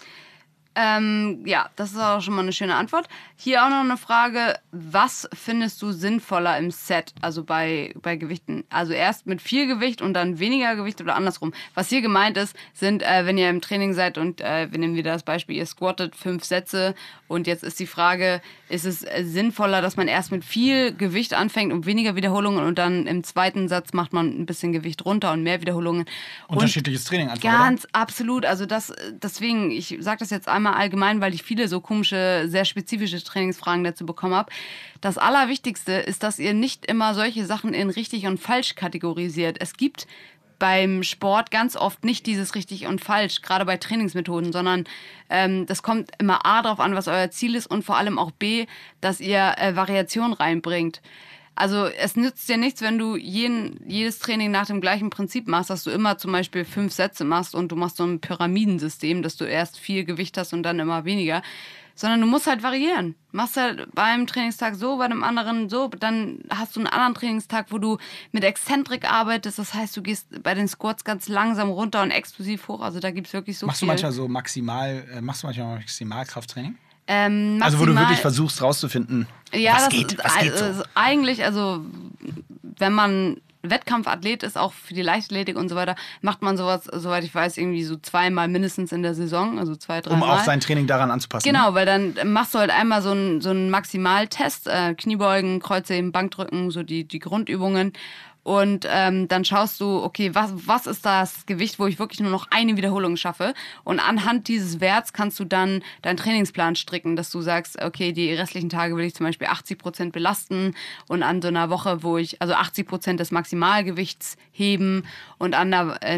Das ist auch schon mal eine schöne Antwort. Hier auch noch eine Frage. Was findest du sinnvoller im Set, also bei Gewichten? Also erst mit viel Gewicht und dann weniger Gewicht oder andersrum? Was hier gemeint ist, sind, wenn ihr im Training seid und wir nehmen wieder das Beispiel, ihr squattet 5 Sätze und jetzt ist die Frage, ist es sinnvoller, dass man erst mit viel Gewicht anfängt und weniger Wiederholungen und dann im zweiten Satz macht man ein bisschen Gewicht runter und mehr Wiederholungen? Unterschiedliches Training einfach, ganz oder? Absolut. Also deswegen, ich sage das jetzt einmal allgemein, weil ich viele so komische, sehr spezifische Trainingsfragen dazu bekommen habe. Das Allerwichtigste ist, dass ihr nicht immer solche Sachen in richtig und falsch kategorisiert. Es gibt beim Sport ganz oft nicht dieses richtig und falsch, gerade bei Trainingsmethoden, sondern das kommt immer A drauf an, was euer Ziel ist und vor allem auch B, dass ihr Variation reinbringt. Also es nützt dir nichts, wenn du jedes Training nach dem gleichen Prinzip machst, dass du immer zum Beispiel 5 Sätze machst und du machst so ein Pyramidensystem, dass du erst viel Gewicht hast und dann immer weniger. Sondern du musst halt variieren. Machst halt beim Trainingstag so, bei dem anderen so, dann hast du einen anderen Trainingstag, wo du mit Exzentrik arbeitest. Das heißt, du gehst bei den Squats ganz langsam runter und explosiv hoch. Also da gibt es wirklich so machst viel. Machst du manchmal Maximalkrafttraining? Also wo du wirklich versuchst rauszufinden, was geht so. Eigentlich, also wenn man Wettkampfathlet ist, auch für die Leichtathletik und so weiter, macht man sowas, soweit ich weiß, irgendwie so 2-mal mindestens in der Saison, also 2-3 Mal. Um auch sein Training daran anzupassen. Genau, weil dann machst du halt einmal so einen Maximaltest, Kniebeugen, Kreuzheben, Bankdrücken, so die Grundübungen. Und dann schaust du, okay, was ist das Gewicht, wo ich wirklich nur noch eine Wiederholung schaffe? Und anhand dieses Werts kannst du dann deinen Trainingsplan stricken, dass du sagst, okay, die restlichen Tage will ich zum Beispiel 80% belasten und an so einer Woche, wo ich, also 80% des Maximalgewichts heben und in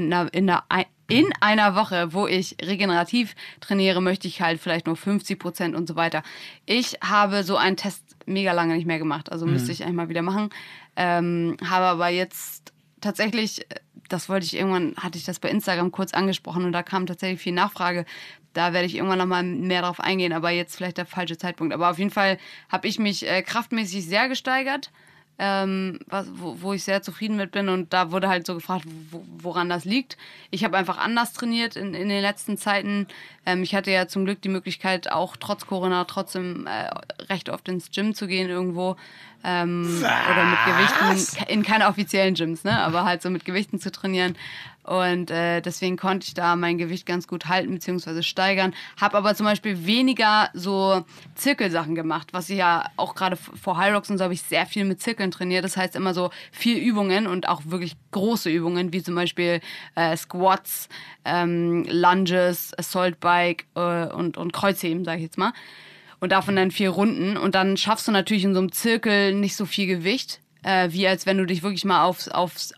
einer Woche, wo ich regenerativ trainiere, möchte ich halt vielleicht nur 50% und so weiter. Ich habe so einen Test mega lange nicht mehr gemacht, also müsste ich eigentlich mal wieder machen. Habe aber jetzt tatsächlich, hatte ich das bei Instagram kurz angesprochen und da kam tatsächlich viel Nachfrage. Da werde ich irgendwann nochmal mehr drauf eingehen, aber jetzt vielleicht der falsche Zeitpunkt. Aber auf jeden Fall habe ich mich kraftmäßig sehr gesteigert. Wo ich sehr zufrieden mit bin und da wurde halt so gefragt, woran das liegt. Ich habe einfach anders trainiert in den letzten Zeiten. Ich hatte ja zum Glück die Möglichkeit, auch trotz Corona trotzdem recht oft ins Gym zu gehen irgendwo oder mit Gewichten, in keine offiziellen Gyms, ne? Aber halt so mit Gewichten zu trainieren. Und deswegen konnte ich da mein Gewicht ganz gut halten bzw. steigern. Habe aber zum Beispiel weniger so Zirkelsachen gemacht, was ich ja auch gerade vor High Rocks und so habe ich sehr viel mit Zirkeln trainiert. Das heißt immer so 4 Übungen und auch wirklich große Übungen, wie zum Beispiel Squats, Lunges, Assault Bike und Kreuzheben, sage ich jetzt mal. Und davon dann 4 Runden. Und dann schaffst du auf so einem Zirkel nicht so viel Gewicht, wie als wenn du dich wirklich mal auf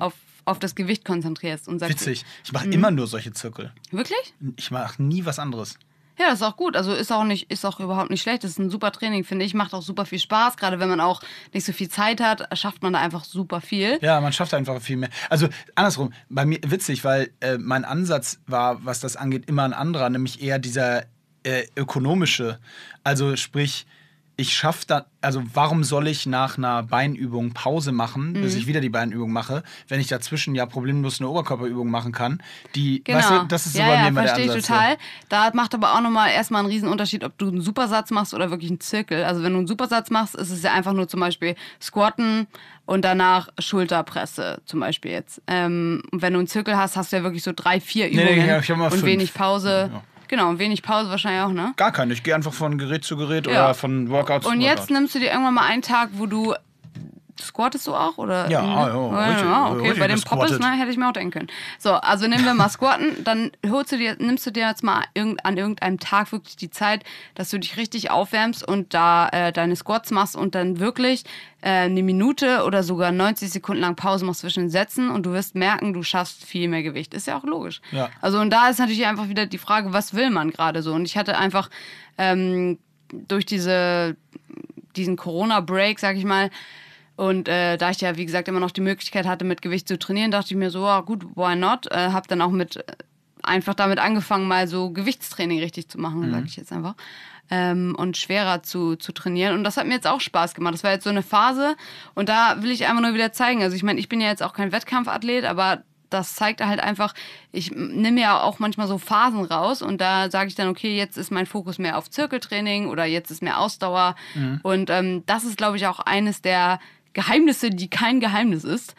auf das Gewicht konzentrierst. Und sagst, witzig. Ich mache immer nur solche Zirkel. Wirklich? Ich mache nie was anderes. Ja, das ist auch gut. Also ist auch überhaupt nicht schlecht. Das ist ein super Training, finde ich. Macht auch super viel Spaß. Gerade wenn man auch nicht so viel Zeit hat, schafft man da einfach super viel. Ja, man schafft einfach viel mehr. Also andersrum, bei mir witzig, weil mein Ansatz war, was das angeht, immer ein anderer, nämlich eher dieser ökonomische. Also sprich, ich schaffe da, also warum soll ich nach einer Beinübung Pause machen, bis ich wieder die Beinübung mache, wenn ich dazwischen ja problemlos eine Oberkörperübung machen kann? Genau. Weißt du, das ist so bei mir immer der Ansatz. Verstehe ich total. Da macht aber auch nochmal erstmal einen riesen Unterschied, ob du einen Supersatz machst oder wirklich einen Zirkel. Also wenn du einen Supersatz machst, ist es ja einfach nur zum Beispiel Squatten und danach Schulterpresse zum Beispiel jetzt. Und wenn du einen Zirkel hast, hast du ja wirklich so 3-4 Übungen ich hab mal und 5. wenig Pause. Ja. Genau, und wenig Pause wahrscheinlich auch, ne? Gar keine. Ich gehe einfach von Gerät zu Gerät oder von Workout zu Workout. Und jetzt nimmst du dir irgendwann mal einen Tag, wo du squattest du auch? Oder ja, richtig, okay, richtig bei dem Poppes, ne, hätte ich mir auch denken können. So, also nehmen wir mal Squatten, dann nimmst du dir jetzt mal an irgendeinem Tag wirklich die Zeit, dass du dich richtig aufwärmst und da deine Squats machst und dann wirklich eine Minute oder sogar 90 Sekunden lang Pause machst zwischen den Sätzen und du wirst merken, du schaffst viel mehr Gewicht. Ist ja auch logisch. Ja. Also und da ist natürlich einfach wieder die Frage, was will man gerade so? Und ich hatte einfach durch diesen Corona-Break, sag ich mal, und da ich ja, wie gesagt, immer noch die Möglichkeit hatte, mit Gewicht zu trainieren, dachte ich mir so, gut, why not? Hab dann auch einfach damit angefangen, mal so Gewichtstraining richtig zu machen, sag ich jetzt einfach. Und schwerer zu trainieren. Und das hat mir jetzt auch Spaß gemacht. Das war jetzt so eine Phase und da will ich einfach nur wieder zeigen. Also ich meine, ich bin ja jetzt auch kein Wettkampfathlet, aber das zeigt halt einfach, ich nehme ja auch manchmal so Phasen raus und da sage ich dann, okay, jetzt ist mein Fokus mehr auf Zirkeltraining oder jetzt ist mehr Ausdauer. Und das ist, glaube ich, auch eines der Geheimnisse, die kein Geheimnis ist.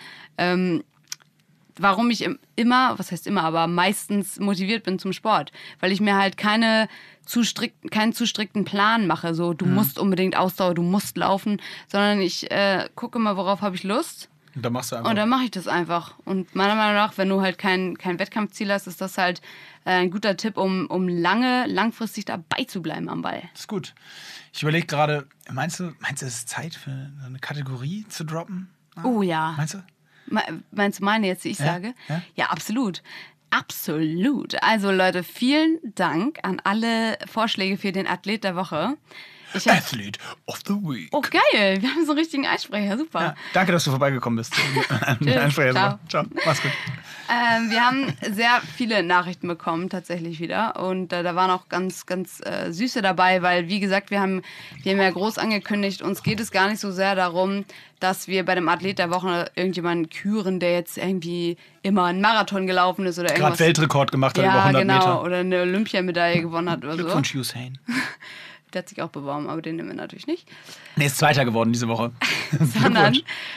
Warum ich aber meistens motiviert bin zum Sport. Weil ich mir halt keinen zu strikten Plan mache. So, du musst unbedingt Ausdauer, du musst laufen. Sondern ich gucke mal, worauf habe ich Lust. Und dann machst du einfach. Und dann mache ich das einfach. Und meiner Meinung nach, wenn du halt kein Wettkampfziel hast, ist das halt ein guter Tipp, um langfristig dabei zu bleiben am Ball. Das ist gut. Ich überlege gerade, meinst du, es ist Zeit für eine Kategorie zu droppen? Oh ja. Meinst du? Meinst du meine jetzt, die ich sage? Ja? Ja, absolut. Absolut. Also Leute, vielen Dank an alle Vorschläge für den Athlet der Woche. Athlete of the Week. Oh, geil. Wir haben so einen richtigen Einsprecher. Super. Ja, danke, dass du vorbeigekommen bist. Ciao. Ciao. Mach's gut. Wir haben sehr viele Nachrichten bekommen, tatsächlich wieder. Und da waren auch ganz, ganz süße dabei, weil, wie gesagt, wir haben ja groß angekündigt, uns geht es gar nicht so sehr darum, dass wir bei dem Athlet der Woche irgendjemanden küren, der jetzt irgendwie immer einen Marathon gelaufen ist oder irgendwas. Gerade Weltrekord gemacht hat über 100 Meter. Genau. Oder eine Olympiamedaille gewonnen hat oder so. Glückwunsch, Usain. Der hat sich auch beworben, aber den nehmen wir natürlich nicht. Nee, ist Zweiter geworden diese Woche. Sondern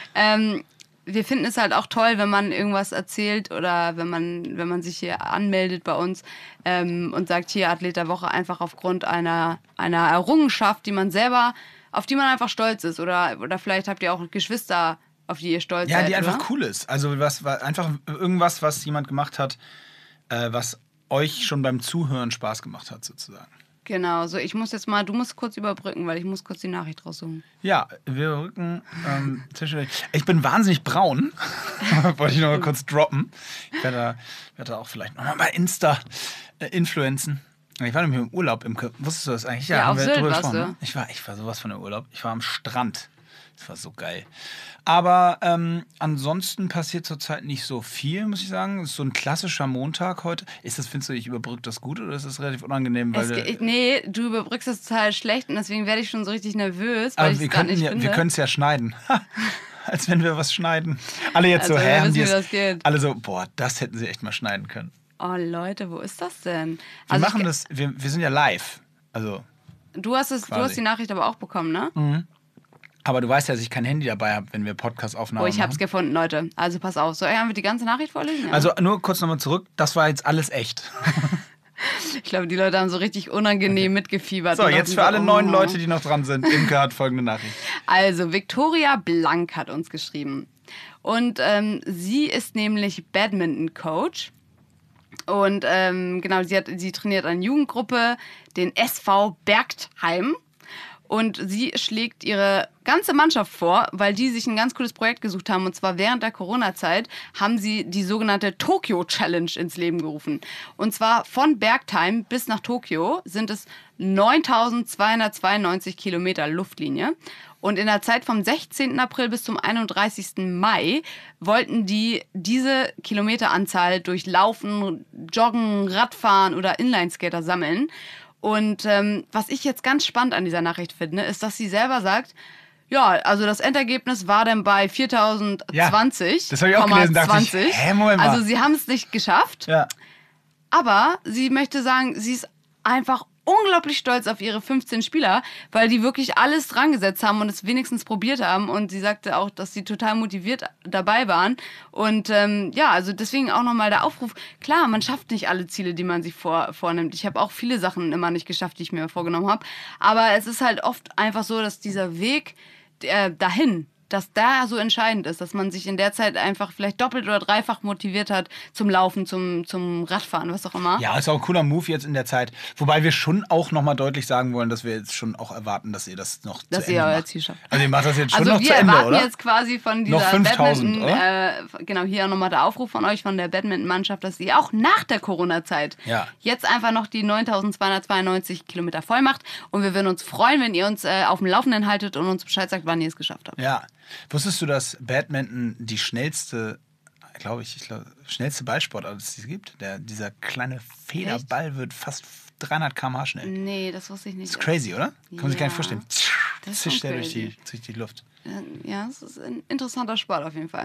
wir finden es halt auch toll, wenn man irgendwas erzählt oder wenn man sich hier anmeldet bei uns und sagt, hier Athlet der Woche, einfach aufgrund einer Errungenschaft, auf die man einfach stolz ist. Oder vielleicht habt ihr auch Geschwister, auf die ihr stolz seid. Ja, die einfach oder? cool ist. Also einfach irgendwas, was jemand gemacht hat, was euch schon beim Zuhören Spaß gemacht hat, sozusagen. Genau, so du musst kurz überbrücken, weil ich muss kurz die Nachricht raussuchen. Ja, wir rücken zwischendurch. Ich bin wahnsinnig braun. Wollte ich noch mal kurz droppen. Ich werde da auch vielleicht noch mal bei Insta influenzen. Ich war nämlich im Urlaub, Imke. Wusstest du das eigentlich? Ja, auf Sylt warst du. Ne? Ich war sowas von im Urlaub. Ich war am Strand. Das war so geil. Aber ansonsten passiert zurzeit nicht so viel, muss ich sagen. Es ist so ein klassischer Montag heute. Findest du, ich überbrücke das gut oder ist das relativ unangenehm? Nee, du überbrückst das total schlecht und deswegen werde ich schon so richtig nervös, weil aber ich es gar nicht finde. Wir können es ja schneiden. Als wenn wir was schneiden. Alle jetzt so, haben die es. Alle so, boah, das hätten sie echt mal schneiden können. Oh Leute, wo ist das denn? Wir sind ja live. Also du hast die Nachricht aber auch bekommen, ne? Mhm. Aber du weißt ja, dass ich kein Handy dabei habe, wenn wir Podcast-Aufnahmen machen. Ich hab's gefunden, Leute. Also pass auf. Soll ich die ganze Nachricht vorlesen? Ja. Also nur kurz nochmal zurück. Das war jetzt alles echt. Ich glaube, die Leute haben so richtig unangenehm mitgefiebert. So, jetzt für alle 9 Leute, die noch dran sind. Imke hat folgende Nachricht. Also, Victoria Blank hat uns geschrieben. Und sie ist nämlich Badminton-Coach. Und genau, sie trainiert eine Jugendgruppe, den SV Bergheim. Und sie schlägt ihre ganze Mannschaft vor, weil die sich ein ganz cooles Projekt gesucht haben. Und zwar während der Corona-Zeit haben sie die sogenannte Tokyo Challenge ins Leben gerufen. Und zwar von Bergheim bis nach Tokio sind es 9.292 Kilometer Luftlinie. Und in der Zeit vom 16. April bis zum 31. Mai wollten die diese Kilometeranzahl durch Laufen, Joggen, Radfahren oder Inlineskater sammeln. Und was ich jetzt ganz spannend an dieser Nachricht finde, ist, dass sie selber sagt, ja, also das Endergebnis war dann bei 4.020. Ja, das habe ich auch gelesen, dachte ich, Moment mal. Also sie haben es nicht geschafft. Ja. Aber sie möchte sagen, sie ist einfach unglaublich stolz auf ihre 15 Spieler, weil die wirklich alles dran gesetzt haben und es wenigstens probiert haben. Und sie sagte auch, dass sie total motiviert dabei waren. Und also deswegen auch nochmal der Aufruf. Klar, man schafft nicht alle Ziele, die man sich vornimmt. Ich habe auch viele Sachen immer nicht geschafft, die ich mir vorgenommen habe. Aber es ist halt oft einfach so, dass dieser Weg dahin, dass da so entscheidend ist, dass man sich in der Zeit einfach vielleicht doppelt oder dreifach motiviert hat zum Laufen, zum Radfahren, was auch immer. Ja, ist auch ein cooler Move jetzt in der Zeit. Wobei wir schon auch nochmal deutlich sagen wollen, dass wir jetzt schon auch erwarten, dass ihr das noch dass zu ihr Ende euer macht. Ziel schafft. Also ihr macht das jetzt schon also noch zu Ende, oder? Wir erwarten jetzt quasi von dieser noch 5.000, genau, hier nochmal der Aufruf von euch, von der Badminton-Mannschaft, dass ihr auch nach der Corona-Zeit jetzt einfach noch die 9.292 Kilometer voll macht. Und wir würden uns freuen, wenn ihr uns auf dem Laufenden haltet und uns Bescheid sagt, wann ihr es geschafft habt. Ja. Wusstest du, dass Badminton die schnellste Ballsportart ist, die es gibt? Dieser kleine Federball wird fast 300 km/h schnell. Nee, das wusste ich nicht. Das ist crazy, oder? Kann man sich gar nicht vorstellen. Das zischt der durch die Luft. Ja, es ist ein interessanter Sport auf jeden Fall.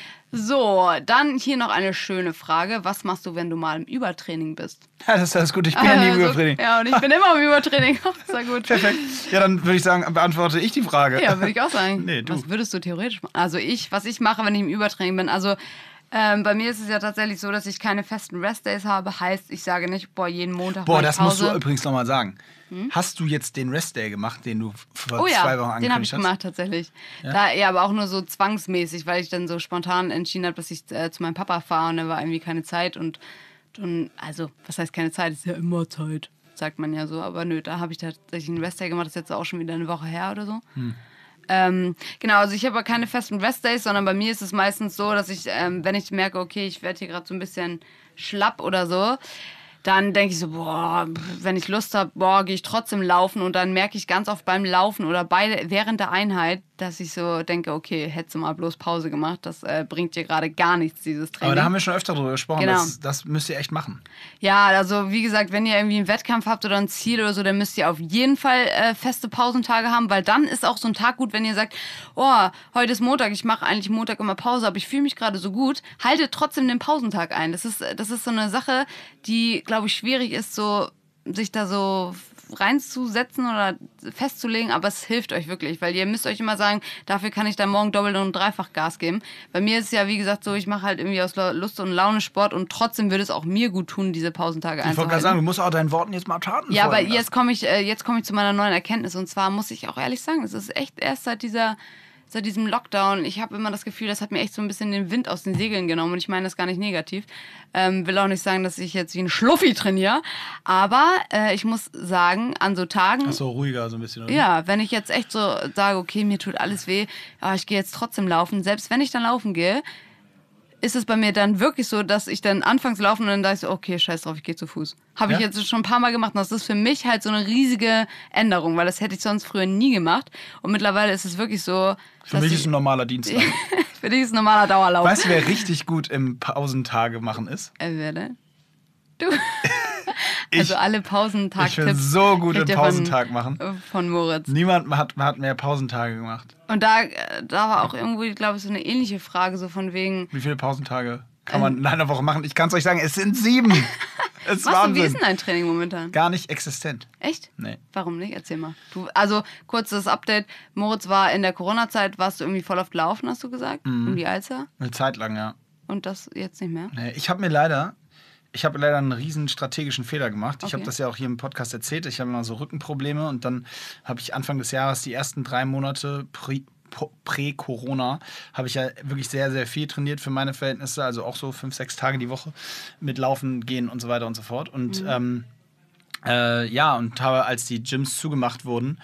So, dann hier noch eine schöne Frage. Was machst du, wenn du mal im Übertraining bist? Ja, das ist alles gut. Ich bin ja nie im Übertraining. Ja, und ich bin immer im Übertraining. Sehr gut. Perfekt. Ja, dann würde ich sagen, beantworte ich die Frage. Ja, würde ich auch sagen. Nee, du. Was würdest du theoretisch machen? Also was ich mache, wenn ich im Übertraining bin, also bei mir ist es ja tatsächlich so, dass ich keine festen Restdays habe. Heißt, ich sage nicht, jeden Montag mache ich das Pause. musst du übrigens nochmal sagen. Hast du jetzt den Restday gemacht, den du vor 2 Wochen angekündigt hast? Den habe ich gemacht tatsächlich. Ja? Aber auch nur so zwangsmäßig, weil ich dann so spontan entschieden habe, dass ich zu meinem Papa fahre und da war irgendwie keine Zeit und also, was heißt keine Zeit? Ist ja immer Zeit, sagt man ja so. Aber nö, da habe ich tatsächlich einen Restday gemacht, das ist jetzt auch schon wieder eine Woche her oder so. Genau, also ich habe keine festen Restdays, sondern bei mir ist es meistens so, dass ich, wenn ich merke, okay, ich werde hier gerade so ein bisschen schlapp oder so, dann denke ich so, wenn ich Lust habe, gehe ich trotzdem laufen und dann merke ich ganz oft beim Laufen oder während der Einheit, dass ich so denke, okay, hättest du mal bloß Pause gemacht, das bringt dir gerade gar nichts, dieses Training. Aber da haben wir schon öfter drüber gesprochen, genau. Das müsst ihr echt machen. Ja, also wie gesagt, wenn ihr irgendwie einen Wettkampf habt oder ein Ziel oder so, dann müsst ihr auf jeden Fall feste Pausentage haben, weil dann ist auch so ein Tag gut, wenn ihr sagt, heute ist Montag, ich mache eigentlich Montag immer Pause, aber ich fühle mich gerade so gut, haltet trotzdem den Pausentag ein. Das ist so eine Sache, die, glaube ich, schwierig ist, so sich da so reinzusetzen oder festzulegen, aber es hilft euch wirklich, weil ihr müsst euch immer sagen, dafür kann ich dann morgen doppelt und dreifach Gas geben. Bei mir ist es ja, wie gesagt, so, ich mache halt irgendwie aus Lust und Laune Sport und trotzdem würde es auch mir gut tun, diese Pausentage einzuhalten. Ich wollte gerade sagen, du musst auch deinen Worten jetzt mal Taten Ja, aber jetzt komme ich zu meiner neuen Erkenntnis und zwar muss ich auch ehrlich sagen, es ist echt erst seit diesem Lockdown, ich habe immer das Gefühl, das hat mir echt so ein bisschen den Wind aus den Segeln genommen und ich meine das gar nicht negativ. Will auch nicht sagen, dass ich jetzt wie ein Schluffi trainiere, aber ich muss sagen, an so Tagen... Ach so, ruhiger so ein bisschen, oder? Ja, wenn ich jetzt echt so sage, okay, mir tut alles weh, aber ich gehe jetzt trotzdem laufen, selbst wenn ich dann laufen gehe, ist es bei mir dann wirklich so, dass ich dann anfangs laufen und dann dachte ich so, okay, scheiß drauf, ich gehe zu Fuß. Habe ich jetzt schon ein paar Mal gemacht und das ist für mich halt so eine riesige Änderung, weil das hätte ich sonst früher nie gemacht und mittlerweile ist es wirklich so... Für mich ist es ein normaler Dienstag. Für dich ist es ein normaler Dauerlauf. Weißt du, wer richtig gut im Pausentage machen ist? Wer denn? Du. Also alle Pausentag-Tipps. Ich bin so gut im Pausentag machen. Von Moritz. Niemand hat mehr Pausentage gemacht. Und da war auch irgendwie, glaube ich, so eine ähnliche Frage, so von wegen... Wie viele Pausentage kann man in einer Woche machen? Ich kann es euch sagen, es sind 7. Es ist Wahnsinn. Wie ist denn dein Training momentan? Gar nicht existent. Echt? Nee. Warum nicht? Erzähl mal. Also, kurzes Update. Moritz war in der Corona-Zeit, warst du irgendwie voll oft laufen, hast du gesagt? Um die Alster? Eine Zeit lang, ja. Und das jetzt nicht mehr? Nee, ich habe leider einen riesen strategischen Fehler gemacht. Okay. Ich habe das ja auch hier im Podcast erzählt. Ich habe immer so Rückenprobleme und dann habe ich Anfang des Jahres die ersten 3 Monate Prä-Corona habe ich ja wirklich sehr, sehr viel trainiert für meine Verhältnisse, also auch so 5-6 Tage die Woche mit Laufen, Gehen und so weiter und so fort. Und und habe, als die Gyms zugemacht wurden,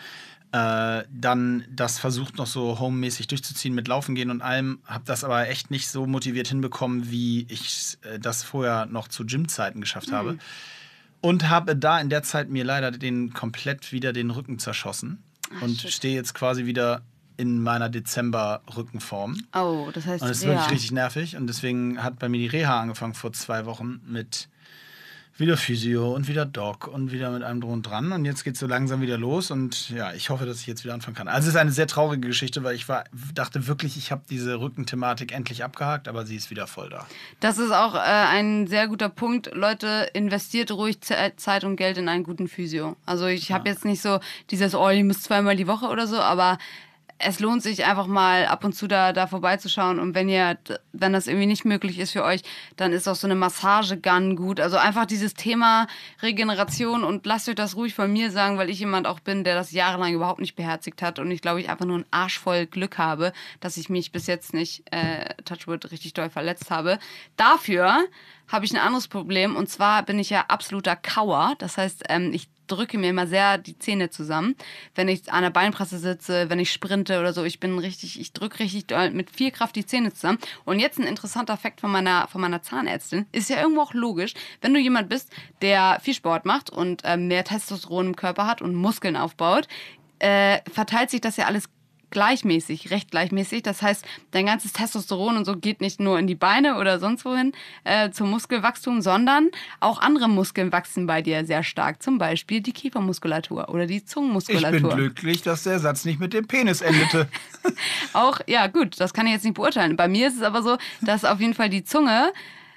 Dann das versucht noch so homemäßig durchzuziehen mit Laufen gehen und allem, habe das aber echt nicht so motiviert hinbekommen, wie ich das vorher noch zu Gymzeiten geschafft habe. Und habe da in der Zeit mir leider komplett wieder den Rücken zerschossen und stehe jetzt quasi wieder in meiner Dezember-Rückenform. Oh, das heißt und das ist wirklich richtig nervig und deswegen hat bei mir die Reha angefangen vor 2 Wochen mit wieder Physio und wieder Doc und wieder mit einem drum und dran. Und jetzt geht es so langsam wieder los. Und ja, ich hoffe, dass ich jetzt wieder anfangen kann. Also es ist eine sehr traurige Geschichte, weil ich dachte wirklich, ich habe diese Rückenthematik endlich abgehakt, aber sie ist wieder voll da. Das ist auch ein sehr guter Punkt. Leute, investiert ruhig Zeit und Geld in einen guten Physio. Also ich habe jetzt nicht so dieses, ihr müsst 2-mal die Woche oder so, aber es lohnt sich einfach mal ab und zu da vorbeizuschauen. Und wenn das irgendwie nicht möglich ist für euch, dann ist auch so eine Massagegun gut. Also einfach dieses Thema Regeneration und lasst euch das ruhig von mir sagen, weil ich jemand auch bin, der das jahrelang überhaupt nicht beherzigt hat und ich glaube, ich einfach nur einen Arsch voll Glück habe, dass ich mich bis jetzt nicht, Touchwood, richtig doll verletzt habe. Dafür habe ich ein anderes Problem und zwar bin ich ja absoluter Kauer. Das heißt, ich drücke mir immer sehr die Zähne zusammen, wenn ich an der Beinpresse sitze, wenn ich sprinte oder so. Ich drücke richtig doll mit viel Kraft die Zähne zusammen. Und jetzt ein interessanter Fakt von meiner Zahnärztin. Ist ja irgendwo auch logisch, wenn du jemand bist, der viel Sport macht und mehr Testosteron im Körper hat und Muskeln aufbaut, verteilt sich das ja alles recht gleichmäßig. Das heißt, dein ganzes Testosteron und so geht nicht nur in die Beine oder sonst wohin zum Muskelwachstum, sondern auch andere Muskeln wachsen bei dir sehr stark. Zum Beispiel die Kiefermuskulatur oder die Zungenmuskulatur. Ich bin glücklich, dass der Satz nicht mit dem Penis endete. Auch, ja gut, das kann ich jetzt nicht beurteilen. Bei mir ist es aber so, dass auf jeden Fall die Zunge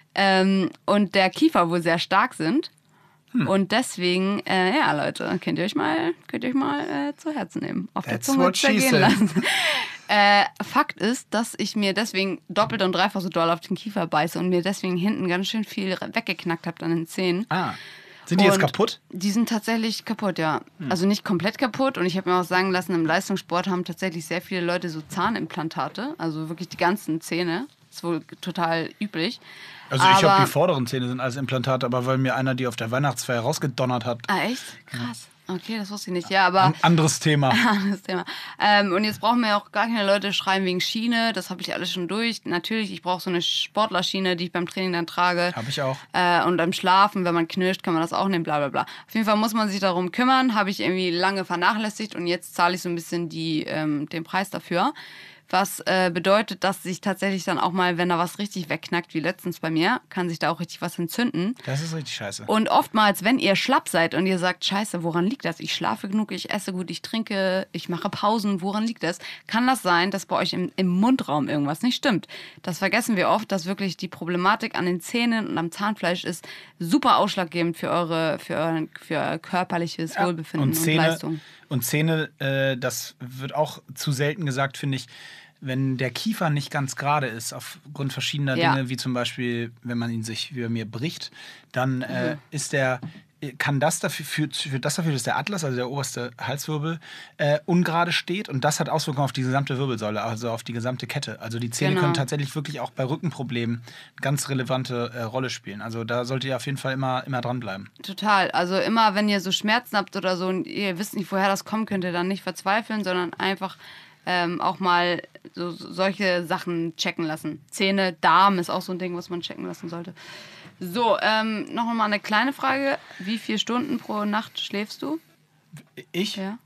und der Kiefer wohl sehr stark sind. Und deswegen, ja Leute, könnt ihr euch mal zu Herzen nehmen. Auf der Zunge zergehen lassen. Fakt ist, dass ich mir deswegen doppelt und dreifach so doll auf den Kiefer beiße und mir deswegen hinten ganz schön viel weggeknackt habe an den Zähnen. Sind die jetzt kaputt? Die sind tatsächlich kaputt, ja. Also nicht komplett kaputt. Und ich habe mir auch sagen lassen, im Leistungssport haben tatsächlich sehr viele Leute so Zahnimplantate. Also wirklich die ganzen Zähne. Ist wohl total üblich. Also ich habe die vorderen Zähne sind als Implantate, aber weil mir einer die auf der Weihnachtsfeier rausgedonnert hat. Ah, echt? Krass. Okay, das wusste ich nicht. Ja, aber ein anderes Thema. Anderes Thema. Und jetzt brauchen wir auch gar keine Leute schreien wegen Schiene. Das habe ich alles schon durch. Natürlich, ich brauche so eine Sportlerschiene, die ich beim Training dann trage. Habe ich auch. Und beim Schlafen, wenn man knirscht, kann man das auch nehmen, bla bla bla. Auf jeden Fall muss man sich darum kümmern. Habe ich irgendwie lange vernachlässigt und jetzt zahle ich so ein bisschen den Preis dafür. Was bedeutet, dass sich tatsächlich dann auch mal, wenn da was richtig wegknackt, wie letztens bei mir, kann sich da auch richtig was entzünden. Das ist richtig scheiße. Und oftmals, wenn ihr schlapp seid und ihr sagt, scheiße, woran liegt das? Ich schlafe genug, ich esse gut, ich trinke, ich mache Pausen, woran liegt das? Kann das sein, dass bei euch im Mundraum irgendwas nicht stimmt? Das vergessen wir oft, dass wirklich die Problematik an den Zähnen und am Zahnfleisch ist super ausschlaggebend für euer körperliches Wohlbefinden und Leistung. Und Zähne, das wird auch zu selten gesagt, finde ich, wenn der Kiefer nicht ganz gerade ist, aufgrund verschiedener Dinge, wie zum Beispiel, wenn man ihn sich wie bei mir bricht, dann führt das dafür, dass der Atlas, also der oberste Halswirbel, ungerade steht und das hat Auswirkungen auf die gesamte Wirbelsäule, also auf die gesamte Kette. Also die Zähne können tatsächlich wirklich auch bei Rückenproblemen eine ganz relevante Rolle spielen. Also da solltet ihr auf jeden Fall immer dranbleiben. Total. Also immer, wenn ihr so Schmerzen habt oder so und ihr wisst nicht, woher das kommt, könnt ihr dann nicht verzweifeln, sondern einfach auch mal solche Sachen checken lassen. Zähne, Darm ist auch so ein Ding, was man checken lassen sollte. So, noch mal eine kleine Frage. Wie viele Stunden pro Nacht schläfst du? Ich? Ja.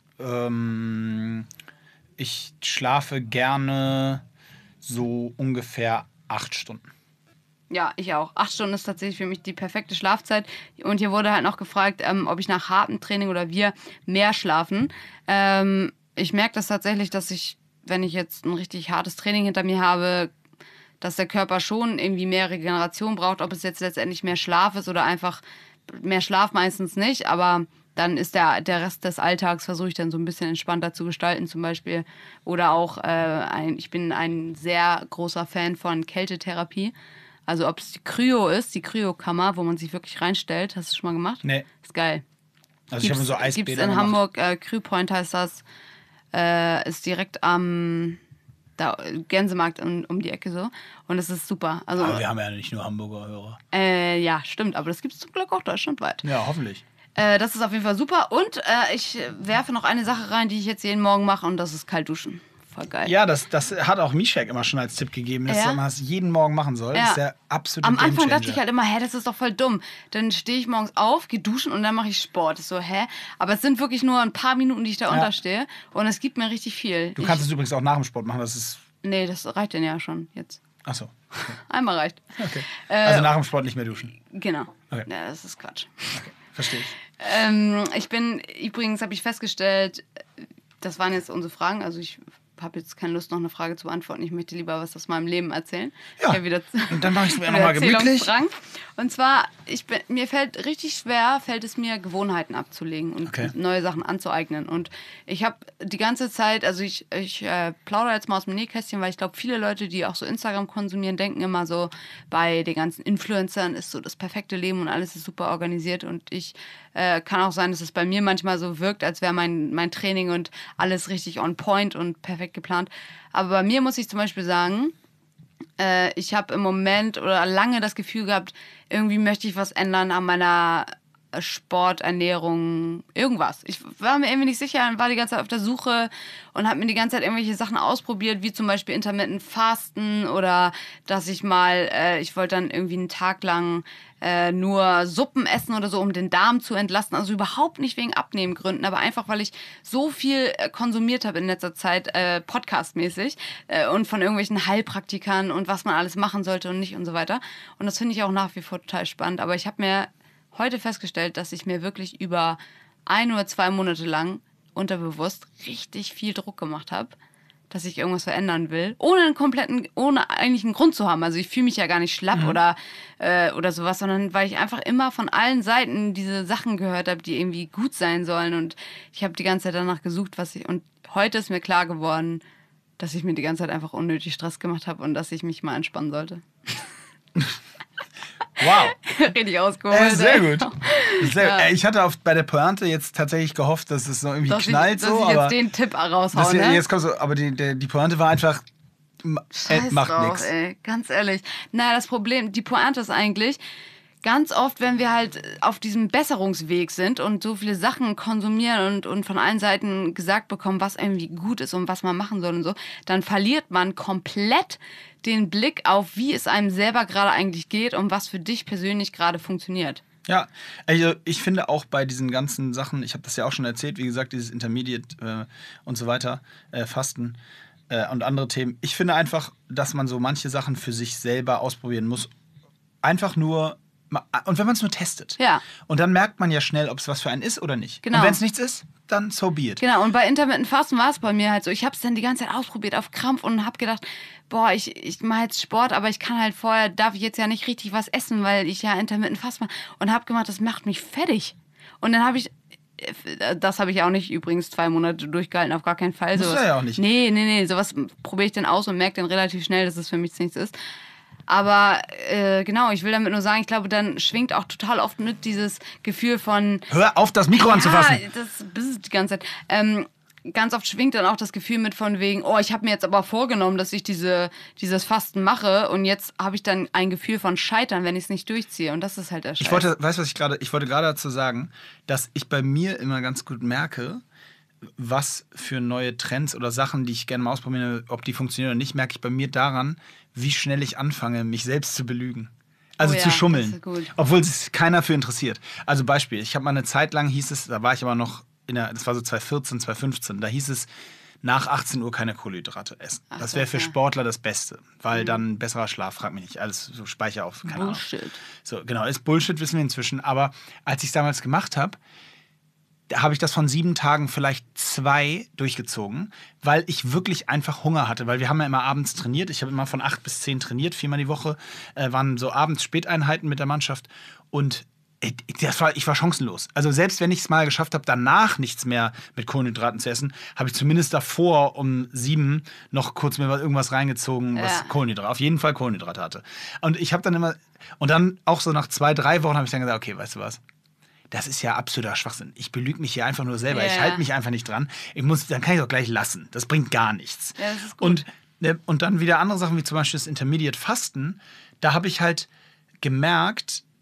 Ich schlafe gerne so ungefähr 8 Stunden. Ja, ich auch. 8 Stunden ist tatsächlich für mich die perfekte Schlafzeit. Und hier wurde halt noch gefragt, ob ich nach hartem Training oder wir mehr schlafen. Ich merke das tatsächlich, dass wenn ich jetzt ein richtig hartes Training hinter mir habe, dass der Körper schon irgendwie mehr Regeneration braucht. Ob es jetzt letztendlich mehr Schlaf ist oder einfach mehr Schlaf meistens nicht. Aber dann ist der Rest des Alltags, versuche ich dann so ein bisschen entspannter zu gestalten zum Beispiel. Oder auch, ich bin ein sehr großer Fan von Kältetherapie. Also ob es die Kryo ist, die Kryokammer, wo man sich wirklich reinstellt. Hast du schon mal gemacht? Nee. Ist geil. Also ich habe so Eisbäder Gibt's in Hamburg, Kryopoint heißt das. Ist direkt am Gänsemarkt um die Ecke so. Und es ist super. Also, aber wir haben ja nicht nur Hamburger Hörer. Ja, stimmt. Aber das gibt es zum Glück auch deutschlandweit. Ja, hoffentlich. Das ist auf jeden Fall super. Und ich werfe noch eine Sache rein, die ich jetzt jeden Morgen mache, und das ist kalt duschen. Voll geil. Ja, das hat auch Mishek immer schon als Tipp gegeben, dass man das jeden Morgen machen soll. Das ist der absolute Am Anfang Gamechanger. dachte ich halt immer, das ist doch voll dumm. Dann stehe ich morgens auf, gehe duschen und dann mache ich Sport. So, Aber es sind wirklich nur ein paar Minuten, die ich da unterstehe. Und es gibt mir richtig viel. Du kannst es übrigens auch nach dem Sport machen. Das reicht denn ja schon jetzt. Ach so. Okay. Einmal reicht. Okay. Also nach dem Sport nicht mehr duschen. Genau. Okay. Ja, das ist Quatsch. Okay. Verstehe ich. Übrigens habe ich festgestellt, das waren jetzt unsere Fragen, also ich habe jetzt keine Lust, noch eine Frage zu beantworten. Ich möchte lieber was aus meinem Leben erzählen. Ja, und dann mache ich es mir nochmal gemütlich. Und zwar, fällt es mir, Gewohnheiten abzulegen und neue Sachen anzueignen. Und ich habe die ganze Zeit, also ich plaudere jetzt mal aus dem Nähkästchen, weil ich glaube, viele Leute, die auch so Instagram konsumieren, denken immer so, bei den ganzen Influencern ist so das perfekte Leben und alles ist super organisiert. Und kann auch sein, dass es bei mir manchmal so wirkt, als wäre mein Training und alles richtig on point und perfekt geplant. Aber bei mir muss ich zum Beispiel sagen, ich habe im Moment oder lange das Gefühl gehabt, irgendwie möchte ich was ändern an meiner Sport, Ernährung, irgendwas. Ich war mir irgendwie nicht sicher und war die ganze Zeit auf der Suche und habe mir die ganze Zeit irgendwelche Sachen ausprobiert, wie zum Beispiel Intermittent Fasten oder dass ich wollte dann irgendwie einen Tag lang nur Suppen essen oder so, um den Darm zu entlasten. Also überhaupt nicht wegen Abnehmgründen, aber einfach, weil ich so viel konsumiert habe in letzter Zeit, podcastmäßig und von irgendwelchen Heilpraktikern und was man alles machen sollte und nicht und so weiter. Und das finde ich auch nach wie vor total spannend. Aber ich habe mir heute festgestellt, dass ich mir wirklich über 1 oder 2 Monate lang unterbewusst richtig viel Druck gemacht habe, dass ich irgendwas verändern will, ohne eigentlich einen Grund zu haben. Also ich fühle mich ja gar nicht schlapp oder sowas, sondern weil ich einfach immer von allen Seiten diese Sachen gehört habe, die irgendwie gut sein sollen. Und ich habe die ganze Zeit danach gesucht, und heute ist mir klar geworden, dass ich mir die ganze Zeit einfach unnötig Stress gemacht habe und dass ich mich mal entspannen sollte. Wow. Richtig ausgeholt. Sehr gut. Ja. Ich hatte bei der Pointe jetzt tatsächlich gehofft, dass es noch irgendwie knallt. Dass ich jetzt den Tipp raushaue, ne? Jetzt kommst du, aber die Pointe war einfach, macht nichts. Ganz ehrlich. Naja, das Problem, die Pointe ist eigentlich, ganz oft, wenn wir halt auf diesem Besserungsweg sind und so viele Sachen konsumieren und von allen Seiten gesagt bekommen, was irgendwie gut ist und was man machen soll und so, dann verliert man komplett den Blick auf, wie es einem selber gerade eigentlich geht und was für dich persönlich gerade funktioniert. Ja, also ich finde auch bei diesen ganzen Sachen, ich habe das ja auch schon erzählt, wie gesagt, dieses Intermediate und so weiter, Fasten und andere Themen. Ich finde einfach, dass man so manche Sachen für sich selber ausprobieren muss. Einfach nur, und wenn man es nur testet. Ja. Und dann merkt man ja schnell, ob es was für einen ist oder nicht. Genau. Und wenn es nichts ist, dann so be it. Genau, und bei Intermittent Fasten war es bei mir halt so. Ich habe es dann die ganze Zeit ausprobiert auf Krampf und habe gedacht, ich mache jetzt Sport, aber ich kann halt darf ich jetzt ja nicht richtig was essen, weil ich ja Intermittent Fasten mache. Und habe gemacht, das macht mich fertig. Und dann habe ich, das habe ich auch nicht übrigens 2 Monate durchgehalten, auf gar keinen Fall. Das ist ja auch nicht. Nee, sowas probiere ich dann aus und merke dann relativ schnell, dass es für mich nichts ist. Aber genau, ich will damit nur sagen, ich glaube, dann schwingt auch total oft mit dieses Gefühl von... Hör auf, das Mikro anzufassen. Ja, das ist die ganze Zeit. Ganz oft schwingt dann auch das Gefühl mit von wegen, ich habe mir jetzt aber vorgenommen, dass ich dieses Fasten mache und jetzt habe ich dann ein Gefühl von Scheitern, wenn ich es nicht durchziehe. Und das ist halt der Scheiß. Ich wollte gerade dazu sagen, dass ich bei mir immer ganz gut merke, was für neue Trends oder Sachen, die ich gerne mal ausprobiere, ob die funktionieren oder nicht, merke ich bei mir daran, wie schnell ich anfange, mich selbst zu belügen. Also zu schummeln. Obwohl sich keiner für interessiert. Also Beispiel, ich habe mal eine Zeit lang, hieß es, da war ich aber noch, das war so 2014, 2015, da hieß es, nach 18 Uhr keine Kohlenhydrate essen. Das wäre für Sportler das Beste, weil dann besserer Schlaf, frag mich nicht, alles so Speicher auf, keine Bullshit. Ahnung. So, genau, ist Bullshit, wissen wir inzwischen. Aber als ich es damals gemacht habe, habe ich das von 7 Tagen vielleicht 2 durchgezogen, weil ich wirklich einfach Hunger hatte. Weil wir haben ja immer abends trainiert. Ich habe immer von 8 bis 10 trainiert, 4-mal die Woche. Waren so abends Späteinheiten mit der Mannschaft. Und ich war chancenlos. Also selbst wenn ich es mal geschafft habe, danach nichts mehr mit Kohlenhydraten zu essen, habe ich zumindest davor um 7 noch kurz mir irgendwas reingezogen, was Kohlenhydrate, auf jeden Fall Kohlenhydrate hatte. Und ich habe dann immer, und dann auch so nach 2-3 Wochen habe ich dann gesagt, okay, weißt du was? Das ist ja absoluter Schwachsinn. Ich belüge mich hier einfach nur selber. Yeah. Ich halte mich einfach nicht dran. Dann kann ich es auch gleich lassen. Das bringt gar nichts. Ja, das ist gut. Und dann wieder andere Sachen, wie zum Beispiel das Intermediate Fasten. Da habe ich halt gemerkt,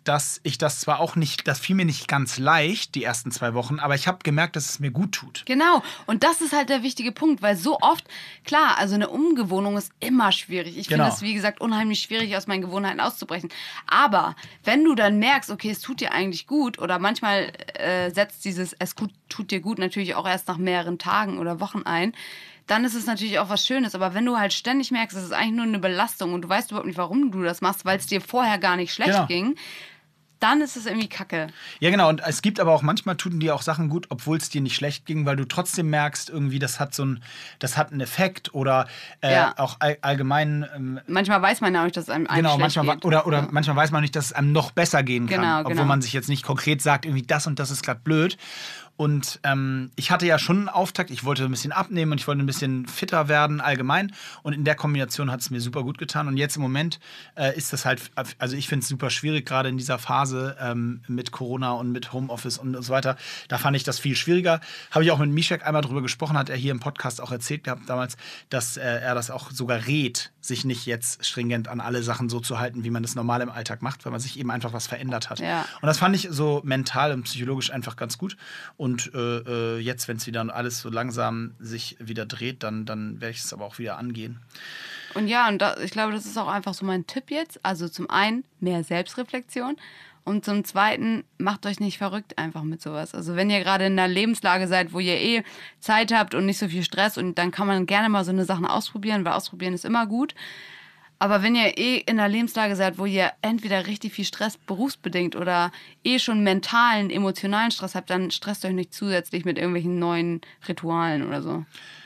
dass ich das zwar auch nicht, das fiel mir nicht ganz leicht, die ersten 2 Wochen, aber ich habe gemerkt, dass es mir gut tut. Genau, und das ist halt der wichtige Punkt, weil so oft, klar, also eine Umgewohnung ist immer schwierig. Ich finde es, wie gesagt, unheimlich schwierig, aus meinen Gewohnheiten auszubrechen. Aber wenn du dann merkst, okay, es tut dir eigentlich gut oder manchmal setzt dieses tut dir gut natürlich auch erst nach mehreren Tagen oder Wochen ein, dann ist es natürlich auch was Schönes. Aber wenn du halt ständig merkst, es ist eigentlich nur eine Belastung und du weißt überhaupt nicht, warum du das machst, weil es dir vorher gar nicht schlecht ging, dann ist es irgendwie kacke. Ja, genau. Und es gibt aber auch, manchmal tun dir auch Sachen gut, obwohl es dir nicht schlecht ging, weil du trotzdem merkst, irgendwie, das hat einen Effekt oder auch allgemein. Manchmal weiß man ja auch nicht, dass es einem schlecht geht. Oder manchmal weiß man nicht, dass es einem noch besser gehen kann. Obwohl genau. man sich jetzt nicht konkret sagt, irgendwie das und das ist gerade blöd. Und ich hatte ja schon einen Auftakt, ich wollte ein bisschen abnehmen und ich wollte ein bisschen fitter werden allgemein. Und in der Kombination hat es mir super gut getan. Und jetzt im Moment ist das halt, also ich finde es super schwierig, gerade in dieser Phase mit Corona und mit Homeoffice und so weiter. Da fand ich das viel schwieriger. Habe ich auch mit Mishek einmal drüber gesprochen, hat er hier im Podcast auch erzählt gehabt damals, dass er das auch sogar rät, sich nicht jetzt stringent an alle Sachen so zu halten, wie man das normal im Alltag macht, weil man sich eben einfach was verändert hat. Ja. Und das fand ich so mental und psychologisch einfach ganz gut. Und jetzt, wenn es wieder alles so langsam sich wieder dreht, dann werde ich es aber auch wieder angehen. Und ja, ich glaube, das ist auch einfach so mein Tipp jetzt. Also zum einen mehr Selbstreflexion und zum zweiten, macht euch nicht verrückt einfach mit sowas. Also wenn ihr gerade in einer Lebenslage seid, wo ihr Zeit habt und nicht so viel Stress, und dann kann man gerne mal so eine Sachen ausprobieren, weil ausprobieren ist immer gut. Aber wenn ihr in einer Lebenslage seid, wo ihr entweder richtig viel Stress berufsbedingt oder schon mentalen, emotionalen Stress habt, dann stresst euch nicht zusätzlich mit irgendwelchen neuen Ritualen oder so.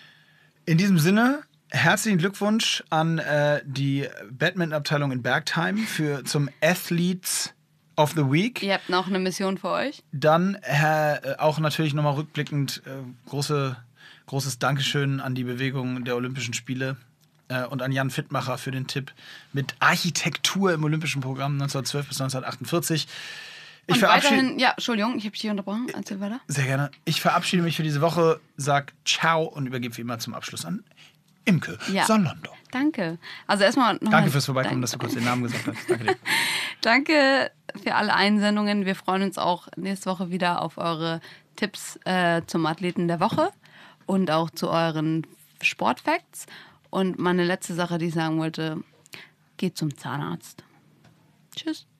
In diesem Sinne, herzlichen Glückwunsch an die Badminton-Abteilung in Bergheim zum Athletes of the Week. Ihr habt noch eine Mission für euch. Dann auch natürlich nochmal rückblickend großes Dankeschön an die Bewegung der Olympischen Spiele. Und an Jan Fittmacher für den Tipp mit Architektur im Olympischen Programm 1912 bis 1948. Und weiterhin, Entschuldigung, ich habe dich hier unterbrochen. Erzähl weiter. Sehr gerne. Ich verabschiede mich für diese Woche, sag ciao und übergebe wie immer zum Abschluss an Imke Salondo. Danke. Also erstmal Danke fürs Vorbeikommen, dass du kurz den Namen gesagt hast. Danke dir. Danke für alle Einsendungen. Wir freuen uns auch nächste Woche wieder auf eure Tipps zum Athleten der Woche und auch zu euren Sportfacts. Und meine letzte Sache, die ich sagen wollte, geht zum Zahnarzt. Tschüss.